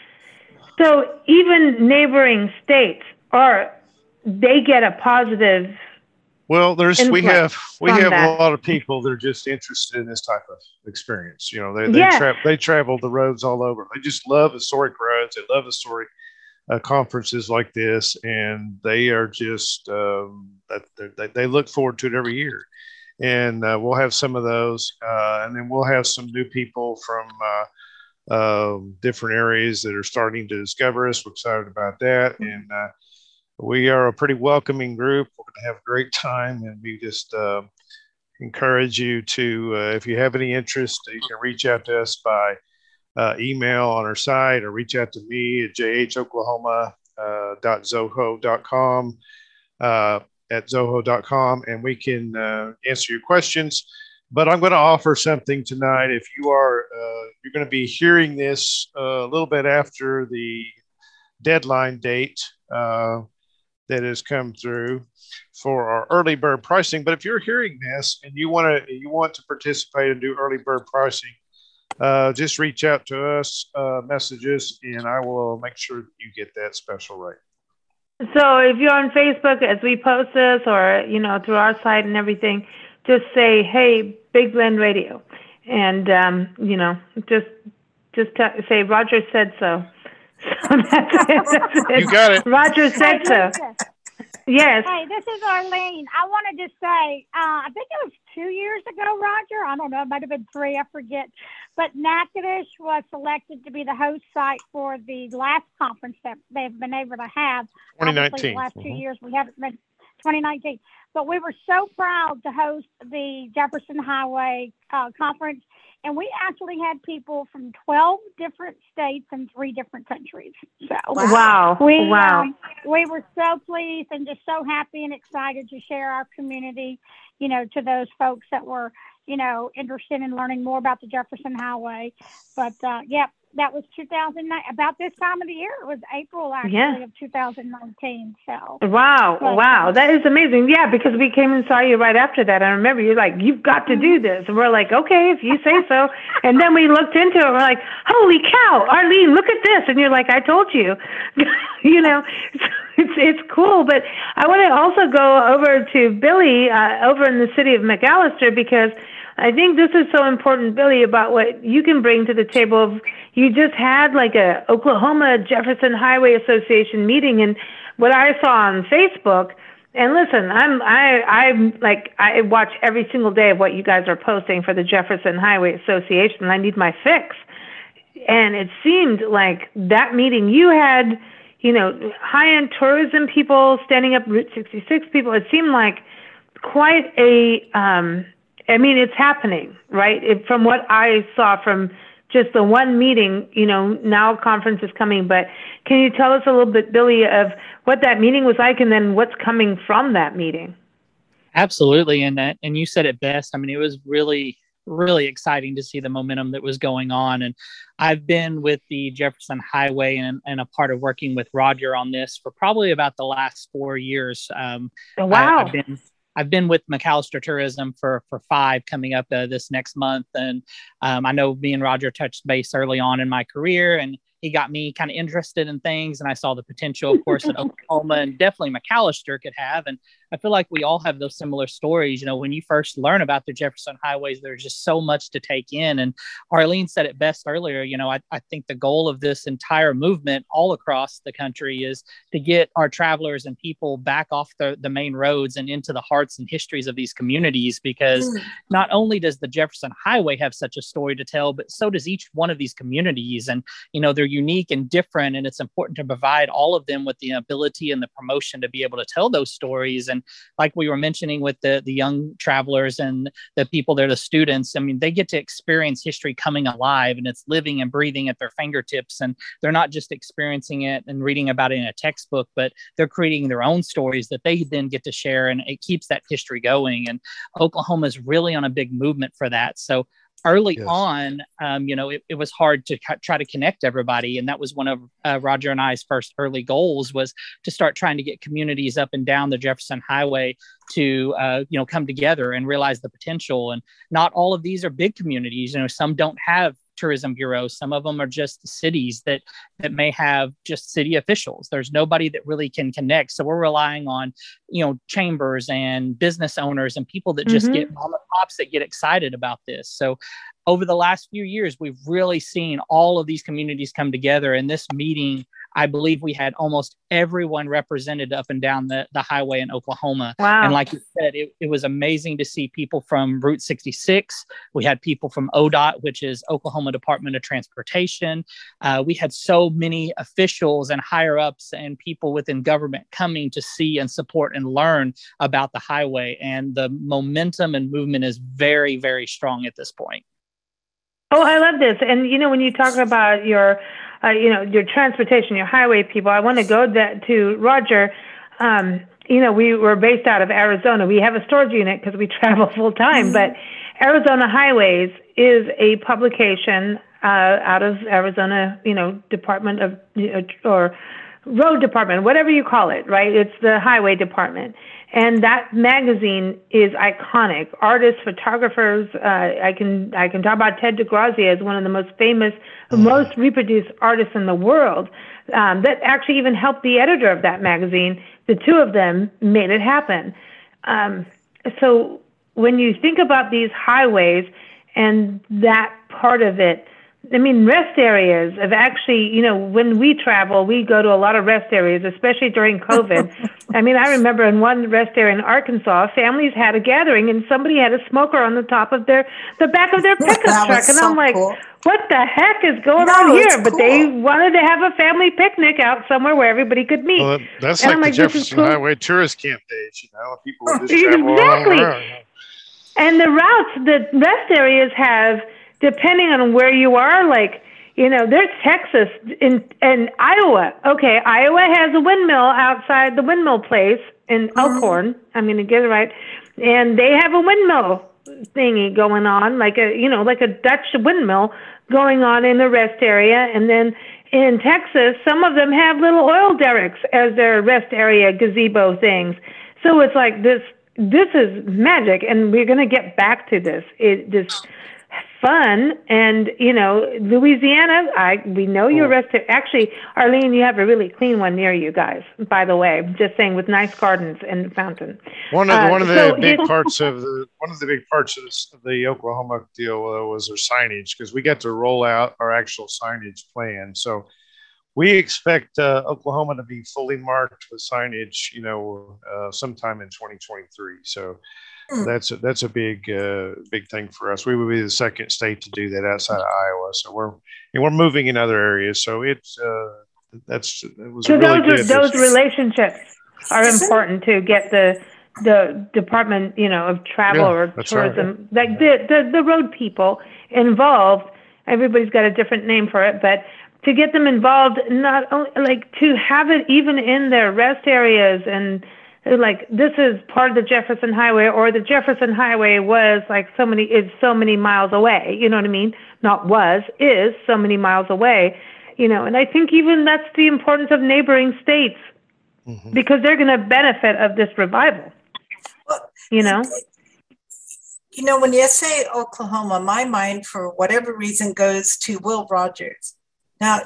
So even neighboring states are they get a positive. Well, there's we have we have that. a lot of people that are just interested in this type of experience. You know, they they, yeah. tra- they travel the roads all over. They just love historic roads. They love historic uh, conferences like this, and they are just um, they they look forward to it every year. And uh, we'll have some of those, uh, and then we'll have some new people from uh, uh, different areas that are starting to discover us. We're excited about that, and. Uh, We are a pretty welcoming group. We're going to have a great time, and we just uh, encourage you to, uh, if you have any interest, you can reach out to us by uh, email on our site, or reach out to me at j h oklahoma dot zoho dot com uh, at zoho dot com, and we can uh, answer your questions. But I'm going to offer something tonight. If you are, uh, you're going to be hearing this uh, a little bit after the deadline date uh, that has come through for our early bird pricing. But if you're hearing this and you want to you want to participate and do early bird pricing, uh, just reach out to us, uh, messages, and I will make sure you get that special rate. So if you're on Facebook as we post this, or you know through our site and everything, just say, "Hey, Big Blend Radio," and um, you know just just t- say Roger said so. So that's it. That's it. You got it. Roger said so. Yes. Hey, this is Arlene. I want to just say, uh, I think it was two years ago, Roger. I don't know. It might have been three. I forget. But Natchitoches was selected to be the host site for the last conference that they've been able to have. twenty nineteen. Obviously, the last Mm-hmm. two years we haven't been twenty nineteen. But we were so proud to host the Jefferson Highway uh, conference. And we actually had people from twelve different states and three different countries. So wow, we, wow, um, we were so pleased and just so happy and excited to share our community, you know, to those folks that were, you know, interested in learning more about the Jefferson Highway. But uh, yeah, that was two thousand nine. About this time of the year, it was April actually yeah. of two thousand nineteen. So wow, but, wow, uh, that is amazing. Yeah, because we came and saw you right after that. I remember you're like, "You've got to do this," and we're like, "Okay, if you say so." And then we looked into it. We're like, "Holy cow, Arlene, look at this!" And you're like, "I told you." You know, it's it's cool. But I want to also go over to Billy uh, over in the city of McAlester, because I think this is so important, Billy, about what you can bring to the table. Of, you just had like a Oklahoma Jefferson Highway Association meeting, and what I saw on Facebook. And listen, I'm I I'm like I watch every single day of what you guys are posting for the Jefferson Highway Association. I need my fix, and it seemed like that meeting you had, you know, high-end tourism people standing up, Route sixty-six people. It seemed like quite a. Um, I mean, it's happening, right? It, from what I saw from just the one meeting, you know, now conference is coming. But can you tell us a little bit, Billy, of what that meeting was like, and then what's coming from that meeting? Absolutely, and that, and you said it best. I mean, it was really, really exciting to see the momentum that was going on. And I've been with the Jefferson Highway and, and a part of working with Roger on this for probably about the last four years. Um, oh, wow. I, I've been I've been with McAlester Tourism for, for five coming up uh, this next month. And um, I know me and Roger touched base early on in my career, and he got me kind of interested in things. And I saw the potential, of course, that Oklahoma and definitely McAlester could have. And I feel like we all have those similar stories. You know, when you first learn about the Jefferson highways, there's just so much to take in. And Arlene said it best earlier. You know, I, I think the goal of this entire movement all across the country is to get our travelers and people back off the, the main roads and into the hearts and histories of these communities, because mm. not only does the Jefferson Highway have such a story to tell, but so does each one of these communities. And, you know, they're unique and different, and it's important to provide all of them with the ability and the promotion to be able to tell those stories. And like we were mentioning with the, the young travelers and the people that are the students, I mean, they get to experience history coming alive, and it's living and breathing at their fingertips. And they're not just experiencing it and reading about it in a textbook, but they're creating their own stories that they then get to share, and it keeps that history going. And Oklahoma is really on a big movement for that. So early yes. on, um, you know, it, it was hard to ca- try to connect everybody. And that was one of uh, Roger and I's first early goals, was to start trying to get communities up and down the Jefferson Highway to, uh, you know, come together and realize the potential. And not all of these are big communities. You know, some don't have tourism bureaus. Some of them are just cities that that may have just city officials. There's nobody that really can connect. So we're relying on, you know, chambers and business owners and people that just mm-hmm. get mom and pops that get excited about this. So over the last few years, we've really seen all of these communities come together. And this meeting, I believe we had almost everyone represented up and down the, the highway in Oklahoma. Wow. And like you said, it, it was amazing to see people from Route sixty-six. We had people from O D O T, which is Oklahoma Department of Transportation. Uh, we had so many officials and higher ups and people within government coming to see and support and learn about the highway. And the momentum and movement is very, very strong at this point. Oh, I love this. And, you know, when you talk about your, uh, you know, your transportation, your highway people, I want to go that to Roger. Um, you know, we were based out of Arizona. We have a storage unit because we travel full time, mm-hmm. but Arizona Highways is a publication uh, out of Arizona, you know, Department of, or road department, whatever you call it, right? It's the highway department. And that magazine is iconic. Artists, photographers, uh, I can I can talk about Ted DeGrazia as one of the most famous, mm-hmm. most reproduced artists in the world. Um, that actually even helped the editor of that magazine. The two of them made it happen. Um, so when you think about these highways and that part of it, I mean, rest areas have actually, you know, when we travel, we go to a lot of rest areas, especially during COVID. I mean, I remember in one rest area in Arkansas, families had a gathering and somebody had a smoker on the top of their, the back of their pickup truck. And so I'm like, cool. What the heck is going no, on here? But cool. They wanted to have a family picnic out somewhere where everybody could meet. Well, that's and like I'm the like, Jefferson cool. Highway tourist camp days, you know, people would just travel exactly. around. And the routes, the rest areas have, depending on where you are, like, you know, there's Texas in, in Iowa. Okay, Iowa has a windmill outside the windmill place in Elkhorn. I'm going to get it right. And they have a windmill thingy going on, like a, you know, like a Dutch windmill going on in the rest area. And then in Texas, some of them have little oil derricks as their rest area gazebo things. So it's like this, this is magic. And we're going to get back to this, it, this fun. And, you know, Louisiana, I we know you're rested. Actually, Arlene, you have a really clean one near you guys, by the way, just saying, with nice gardens and fountain. One of the, uh, one of the so big parts of the one of the big parts of this, the Oklahoma deal uh, was their signage, because we got to roll out our actual signage plan. So we expect uh, Oklahoma to be fully marked with signage, you know, uh, sometime in twenty twenty-three. So That's a, that's a big uh, big thing for us. We would be the second state to do that outside of Iowa. So we're and we're moving in other areas. So it's uh, that's it was so a really those good. those relationships are important to get the the Department, you know, of Travel yeah, or Tourism, right. like the, the the road people involved. Everybody's got a different name for it, but to get them involved, not only like to have it even in their rest areas and. Like, this is part of the Jefferson Highway, or the Jefferson Highway was like so many, is so many miles away. You know what I mean? Not was, is so many miles away. You know, and I think even that's the importance of neighboring states, mm-hmm. because they're going to benefit of this revival. Well, you know? You know, when you say Oklahoma, my mind, for whatever reason, goes to Will Rogers. Now,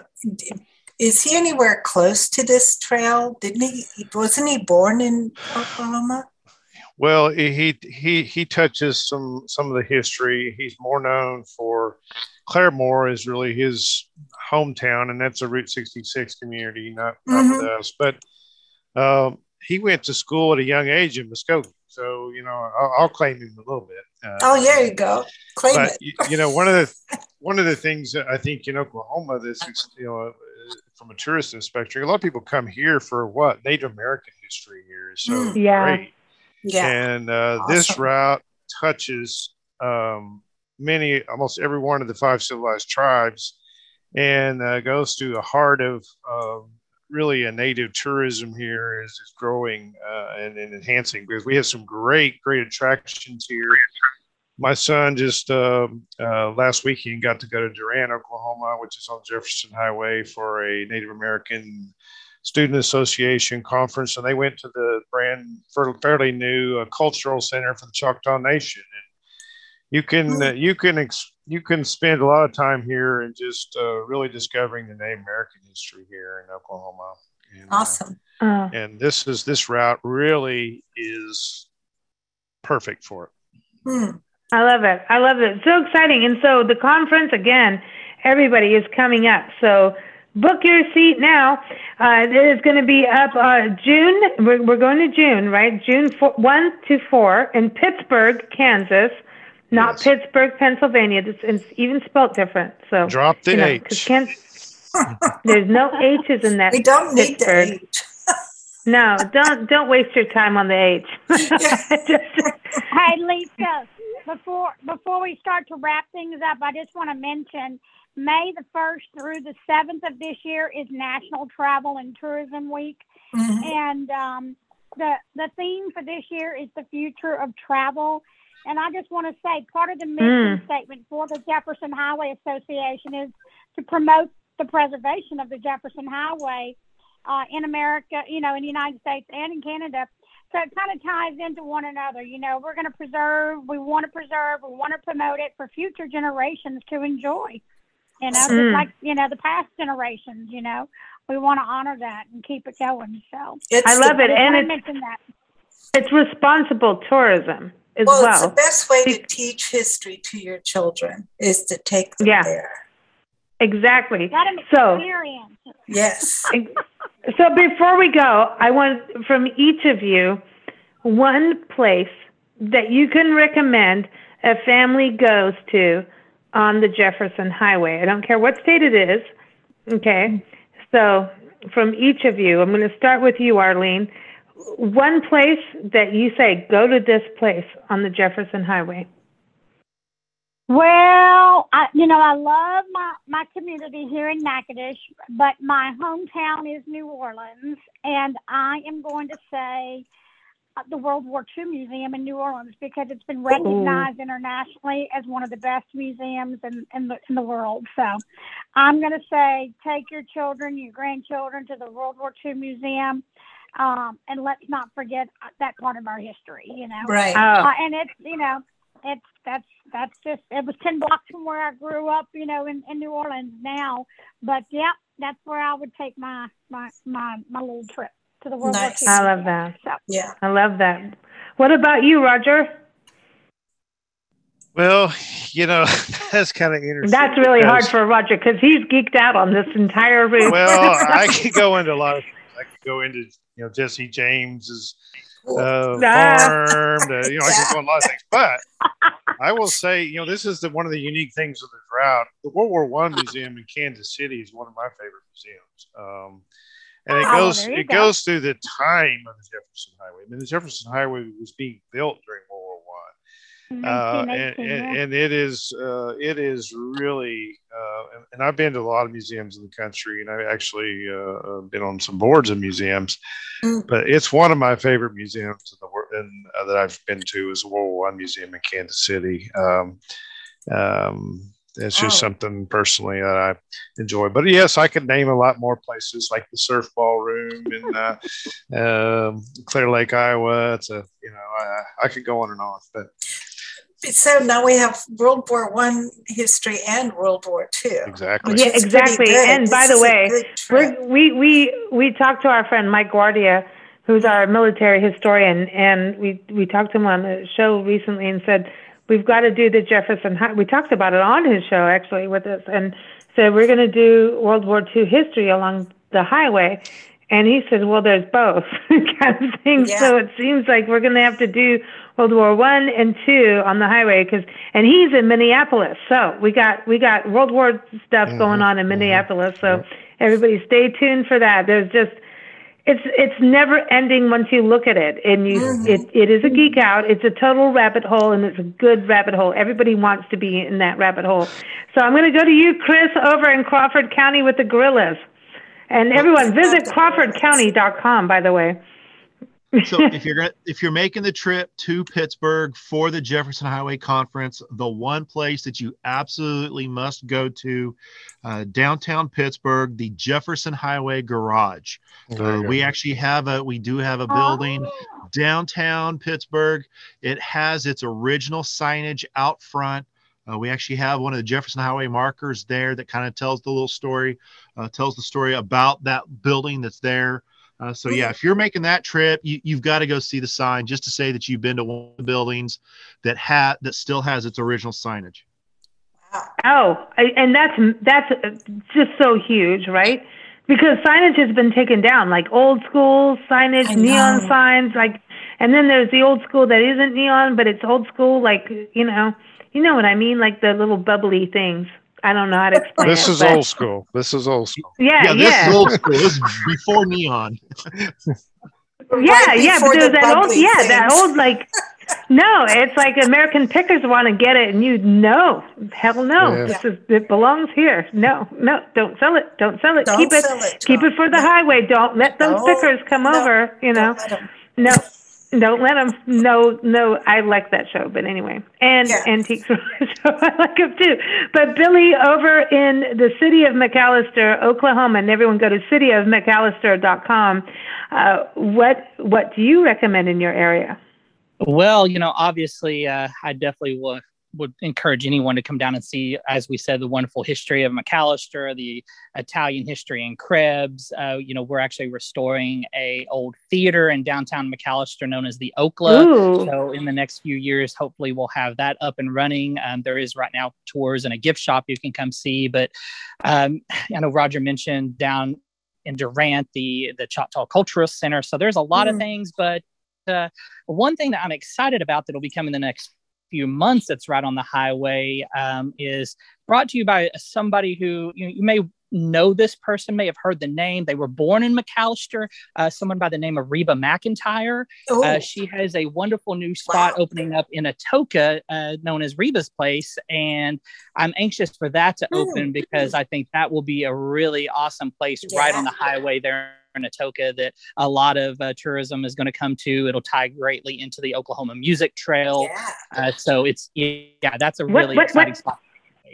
is he anywhere close to this trail? Didn't he? Wasn't he born in Oklahoma? Well, he he he touches some some of the history. He's more known for Claremore is really his hometown, and that's a Route sixty-six community, not, not mm-hmm. with us. But um, he went to school at a young age in Muskogee, so you know I'll, I'll claim him a little bit. Uh, oh, there you go, claim but, it. you, you know, one of the one of the things that I think in Oklahoma, this is, you know. From a tourist perspective, a lot of people come here for what Native American history here is so yeah. great. Yeah. And uh, awesome. This route touches um, many, almost every one of the five civilized tribes, and uh, goes to the heart of uh, really a native tourism here is, is growing uh, and, and enhancing, because we have some great, great attractions here. My son just uh, uh, last weekend got to go to Durant, Oklahoma, which is on Jefferson Highway, for a Native American Student Association conference, and they went to the brand fairly new uh, cultural center for the Choctaw Nation. And you can uh, you can ex- you can spend a lot of time here and just uh, really discovering the Native American history here in Oklahoma. And, awesome. Uh, uh. And this is this route really is perfect for it. Hmm. I love it. I love it. So exciting. And so the conference, again, everybody is coming up. So book your seat now. Uh, it is going to be up uh, June. We're, we're going to June, right? June first to four in Pittsburg, Kansas, not yes. Pittsburgh, Pennsylvania. It's, it's even spelled different. So drop the you know, H. Can, there's no H's in that. We don't need Pittsburgh. the H. No, don't don't waste your time on the H. Just, hey, Lisa. Before before we start to wrap things up, I just want to mention May the first through the seventh of this year is National Travel and Tourism Week. Mm-hmm. And um, the the theme for this year is the future of travel. And I just want to say part of the mission mm. statement for the Jefferson Highway Association is to promote the preservation of the Jefferson Highway uh, in America, you know, in the United States and in Canada. So it kind of ties into one another. You know, we're going to preserve, we want to preserve, we want to promote it for future generations to enjoy. You know, Mm. just like, you know, the past generations, you know, we want to honor that and keep it going. So It's I love the, it. I And wanna it's, mention that. it's responsible tourism as well, well. it's the best way to teach history to your children is to take them Yeah. there. Exactly. Got an So, experience. Yes. so before we go, I want from each of you one place that you can recommend a family goes to on the Jefferson Highway. I don't care what state it is. Okay. So from each of you, I'm going to start with you, Arlene. One place that you say, go to this place on the Jefferson Highway. Well, I, you know, I love my, my community here in Natchitoches, but my hometown is New Orleans, and I am going to say uh, the World War Two Museum in New Orleans because it's been recognized internationally as one of the best museums in, in, the, in the world. So I'm going to say take your children, your grandchildren to the World War Two Museum, um, and let's not forget that part of our history, you know. Right. Oh, Uh, and it's, you know, it's that's that's just it was ten blocks from where I grew up, you know, in, in New Orleans now. But yeah, that's where I would take my my my, my little trip to the World Nice. War Two. I love that. So Yeah. I love that. What about you, Roger? Well, you know, that's kind of interesting. That's really hard because- for Roger because he's geeked out on this entire route. Well, I could go into a lot of things. I could go into, you know, Jesse James's uh, Ah. farm. To, you know, I could go into a lot of things. But I will say, you know, this is the, one of the unique things of this route. The World War One Museum in Kansas City is one of my favorite museums. Um, and it Oh, goes there you it go. goes through the time of the Jefferson Highway. I mean, the Jefferson Highway was being built during World War One. Uh, and, nineteen eighteen, and, yeah. and it is uh, it is really uh, and, and I've been to a lot of museums in the country, and I've actually uh, been on some boards of museums, Mm. but it's one of my favorite museums in the world and uh, that I've been to is the World War One Museum in Kansas City. Um, um, it's just Oh. something personally that I enjoy. But yes, I could name a lot more places like the Surf Ballroom in uh, um, Clear Lake, Iowa. It's a you know I, I could go on and on, but. So now we have World War One history and World War Two. Exactly. which Yeah, is pretty exactly. good. And by This the is a way, good trip. We're, we we we talked to our friend Mike Guardia, who's our military historian, and we we talked to him on the show recently and said we've got to do the Jefferson. Hi- We talked about it on his show actually with us, and said we're going to do World War Two history along the highway. And he said, "Well, there's both kind of thing. Yeah. So it seems like we're going to have to do World War One and Two on the highway because, and he's in Minneapolis. So we got we got World War stuff Mhm, going on in mhm. Minneapolis. So everybody, stay tuned for that. There's just it's it's never ending once you look at it, and you Mhm. it it is a geek out. It's a total rabbit hole, and it's a good rabbit hole. Everybody wants to be in that rabbit hole. So I'm going to go to you, Chris, over in Crawford County with the gorillas. And everyone, visit crawford county dot com, by the way. So if you're gonna, if you're making the trip to Pittsburgh for the Jefferson Highway Conference, the one place that you absolutely must go to, uh, downtown Pittsburgh, the Jefferson Highway Garage. There Uh, you go. we actually have a, we do have a building Oh. downtown Pittsburgh. It has its original signage out front. Uh, we actually have one of the Jefferson Highway markers there that kind of tells the little story, uh, tells the story about that building that's there. Uh, so yeah, if you're making that trip, you, you've got to go see the sign just to say that you've been to one of the buildings that ha- that still has its original signage. Oh, I- and that's that's just so huge, right? Because signage has been taken down, like old school signage, I neon know. signs, like, and then there's the old school that isn't neon, but it's old school, like you know, you know what I mean, like the little bubbly things. I don't know how to explain This it. is but- old school. This is old school. Yeah, Yeah, this yeah, is old school. This is before neon. yeah, Right yeah. before But the there's that old, bubbly yeah, that things. old like. No, it's like American pickers want to get it, and you no, hell no, Yeah. this is it belongs here. No, no, don't sell it, don't sell it, Don't keep it, sell it, keep John. it for the No. highway. Don't let those Don't- pickers come no, over. You know, Don't let 'em. no, Don't let them. No, no. I like that show, but anyway, and Yeah. Antiques Roadshow. I like them too. But Billy, over in the city of McAlester, Oklahoma, and everyone go to city of McAlester dot com. Uh, what what do you recommend in your area? Well, you know, obviously, uh, I definitely will. would encourage anyone to come down and see, as we said, the wonderful history of McAlester, the Italian history in Krebs. Uh, you know, we're actually restoring a old theater in downtown McAlester known as the Okla. Ooh. So in the next few years, hopefully we'll have that up and running. Um, there is right now tours and a gift shop you can come see. But um, I know Roger mentioned down in Durant, the, the Choctaw Cultural Center. So there's a lot mm. of things, but uh, one thing that I'm excited about that'll be coming the next few months that's right on the highway um, is brought to you by somebody who you, know, you may know. This person may have heard the name. They were born in McAlester, uh, someone by the name of Reba McIntyre. Uh, she has a wonderful new spot wow. opening up in Atoka uh, known as Reba's Place. And I'm anxious for that to open because I think that will be a really awesome place yeah. right on the highway there in Atoka that a lot of uh, tourism is going to come to. It'll tie greatly into the Oklahoma Music Trail. Yeah. Uh, so it's, yeah, that's a really what, what, exciting what? spot.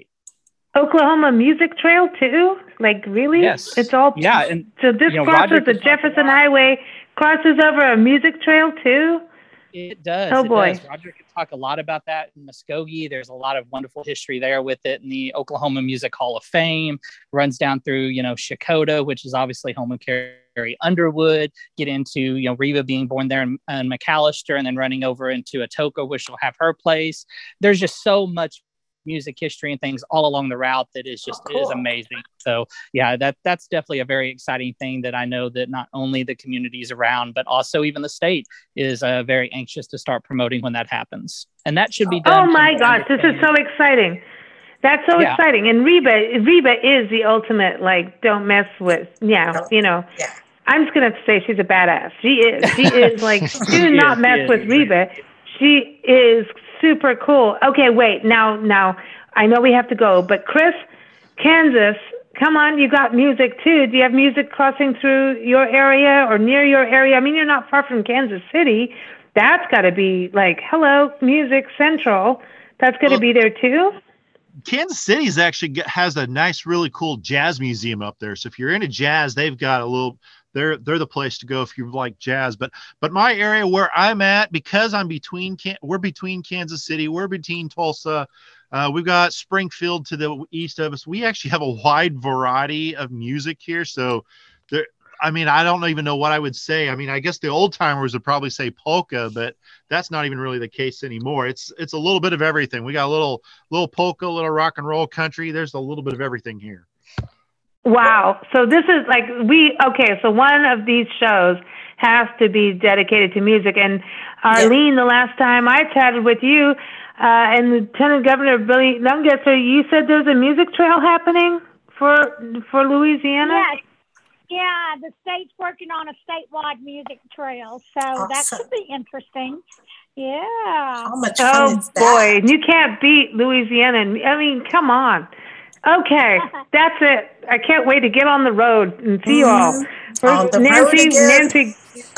Oklahoma Music Trail too? Like really? Yes. It's all, yeah. And so this you know, crosses Roger the Jefferson Highway, crosses over a music trail too? It does. Oh it boy. Does. Roger can talk a lot about that in Muskogee. There's a lot of wonderful history there with it. And the Oklahoma Music Hall of Fame runs down through, you know, Shakota, which is obviously home of Carrie Underwood, get into, you know, Reba being born there in, in McAlester and then running over into Atoka, which will have her place. There's just so much music history and things all along the route that is just oh, cool. is amazing. So yeah, that that's definitely a very exciting thing that I know that not only the communities around, but also even the state is uh, very anxious to start promoting when that happens. And that should be done. Oh my gosh, this is so exciting. That's so yeah. exciting. And Reba, Reba is the ultimate, like, don't mess with, yeah, you know. Yeah. I'm just going to say she's a badass. She is. She is like, do not mess is, with Reba. She is super cool. Okay, wait. Now, now, I know we have to go, but Chris, Kansas, come on, you got music too. Do you have music crossing through your area or near your area? I mean, you're not far from Kansas City. That's got to be like, hello, Music Central. That's going to well, be there too. Kansas City's actually has a nice, really cool jazz museum up there. So if you're into jazz, they've got a little. They're they're the place to go if you like jazz. But but my area where I'm at, because I'm between we're between Kansas City, we're between Tulsa. Uh, we've got Springfield to the east of us. We actually have a wide variety of music here. So there, I mean, I don't even know what I would say. I mean, I guess the old timers would probably say polka, but that's not even really the case anymore. It's it's a little bit of everything. We got a little little polka, little rock and roll country. There's a little bit of everything here. Wow. So this is like we, okay, so one of these shows has to be dedicated to music. And Arlene, the last time I chatted with you, uh, and Lieutenant Governor Billy Nungesser, you said there's a music trail happening for for Louisiana? Yes. Yeah, the state's working on a statewide music trail. So awesome. That should be interesting. Yeah. How much fun oh, is that? boy. You can't beat Louisiana. I mean, come on. Okay, that's it. I can't wait to get on the road and see you all. On the Nancy, road Nancy,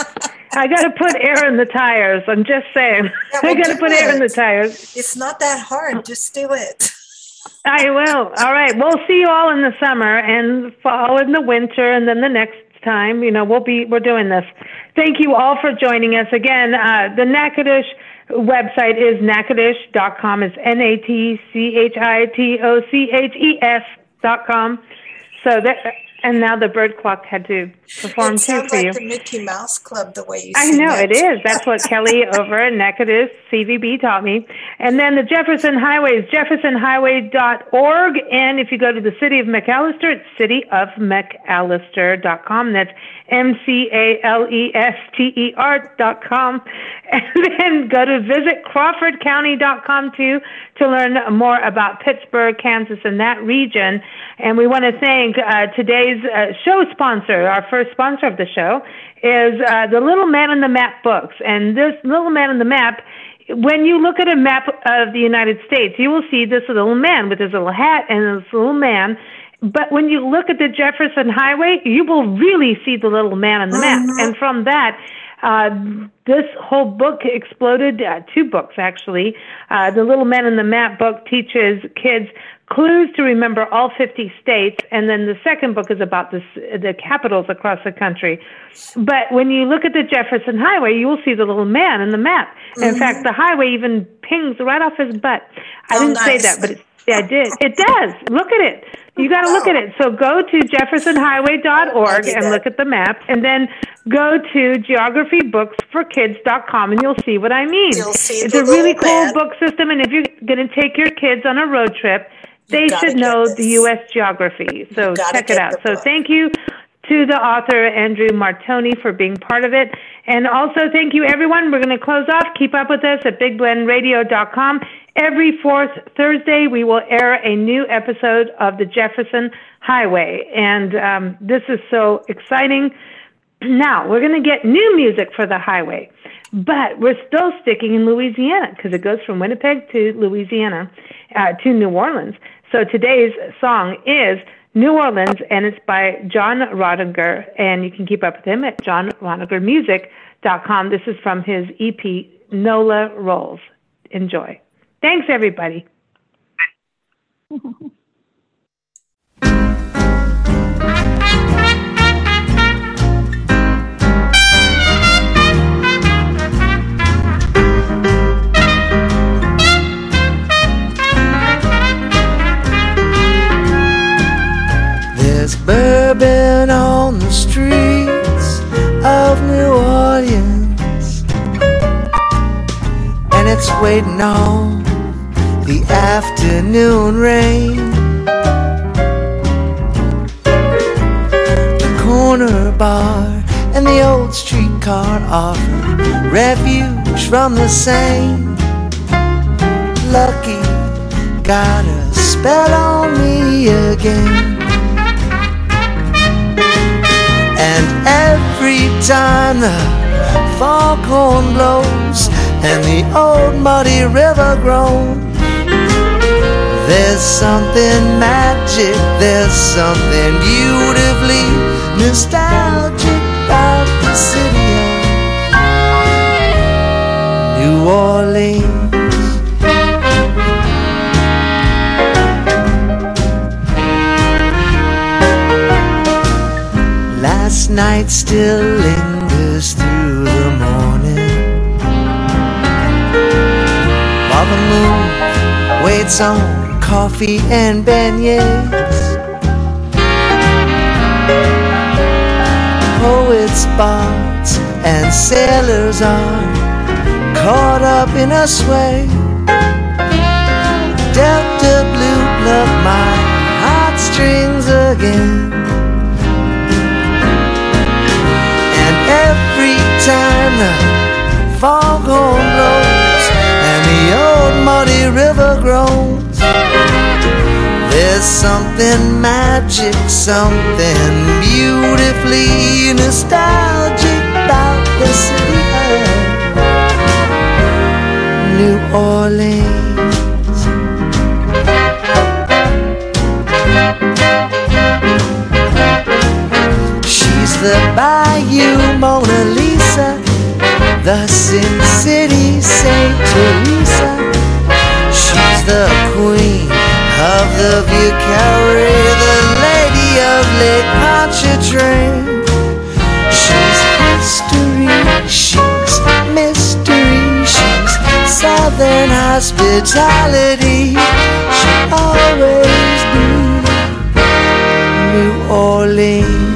I got to put air in the tires. I'm just saying. Yeah, well, I got to put it. air in the tires. It's not that hard. Just do it. I will. All right. We'll see you all in the summer and fall in the winter, and then the next time, you know, we'll be we're doing this. Thank you all for joining us again. Uh, the Natchitoches website is natchitoches dot com. It's N A T C H I T O C H E S dot com. So that, and now the bird clock had to perform it too sounds for like you. The Mickey Mouse Club, the way you I sing know it. it is. That's what Kelly over at Natchitoches C V B taught me. And then the Jefferson Highway is jefferson highway dot org. And if you go to the city of McAlester, it's city of McAlester dot com. That's M C A L E S T E R dot com. And then go to visit crawford county dot com too to learn more about Pittsburgh, Kansas, and that region. And we want to thank uh, today's uh, show sponsor. Our first sponsor of the show is uh, the Little Man on the Map books. And this Little Man on the Map, when you look at a map of the United States, you will see this little man with his little hat and this little man. But when you look at the Jefferson Highway, you will really see the little man on the map. And from that, Uh, this whole book exploded, uh, two books actually. Uh, the Little Man in the Map book teaches kids clues to remember all fifty states, and then the second book is about the, the capitals across the country. But when you look at the Jefferson Highway, you will see the little man in the map. Mm-hmm. In fact, the highway even pings right off his butt. I oh, didn't nice. say that, but it, yeah, I did. It does. Look at it. You got to look at it. So go to jefferson highway dot org and look at the map, and then go to geography books for kids dot com, and you'll see what I mean. You'll see it's a really cool book system, and if you're going to take your kids on a road trip, they should know the U S geography. So check it out. So thank you to the author, Andrew Martoni, for being part of it. And also thank you, everyone. We're going to close off. Keep up with us at big blend radio dot com. Every fourth Thursday, we will air a new episode of the Jefferson Highway. And um, this is so exciting. Now, we're going to get new music for the highway. But we're still sticking in Louisiana because it goes from Winnipeg to Louisiana, uh, to New Orleans. So today's song is New Orleans, and it's by John Rodinger, and you can keep up with him at john rodinger music dot com. This is from his E P, NOLA Rolls. Enjoy. Thanks, everybody. There's bourbon on the streets of New Orleans, and it's waiting on the afternoon rain. The corner bar and the old streetcar offer refuge from the same. Lucky got a spell on me again. And every time the foghorn blows and the old muddy river groans, there's something magic, there's something beautifully nostalgic about the city of New Orleans. Last night still lingers through the morning, while the moon waits on coffee and beignets. Poets, bards, and sailors are caught up in a sway. Delta blue pluck my heartstrings again. Every time the foghorn blows and the old muddy river groans, there's something magic, something beautifully nostalgic about the city of New Orleans. The Bayou Mona Lisa, the Sin City Saint Teresa. She's the queen of the Vieux Carré, the lady of Lake Pontchartrain. She's history, she's mystery, she's Southern hospitality. She'll always be New Orleans.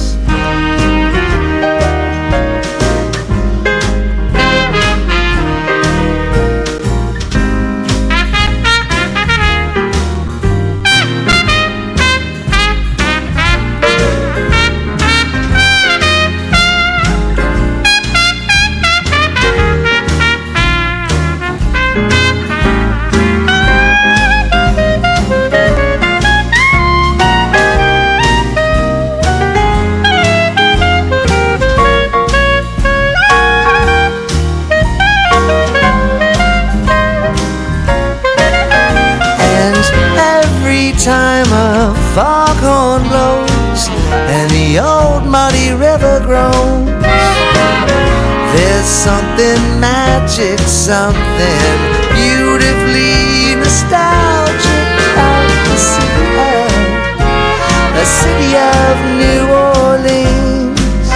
Time a foghorn blows and the old muddy river groans, something magic, something beautifully nostalgic about the city of, the city of New Orleans.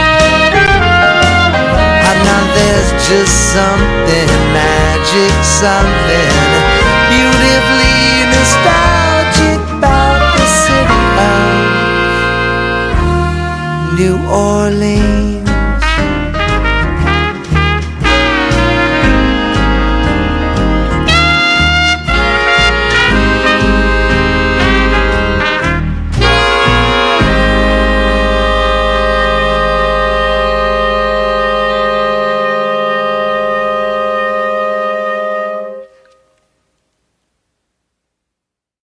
And now there's just something magic, something beautifully nostalgic about the city of New Orleans.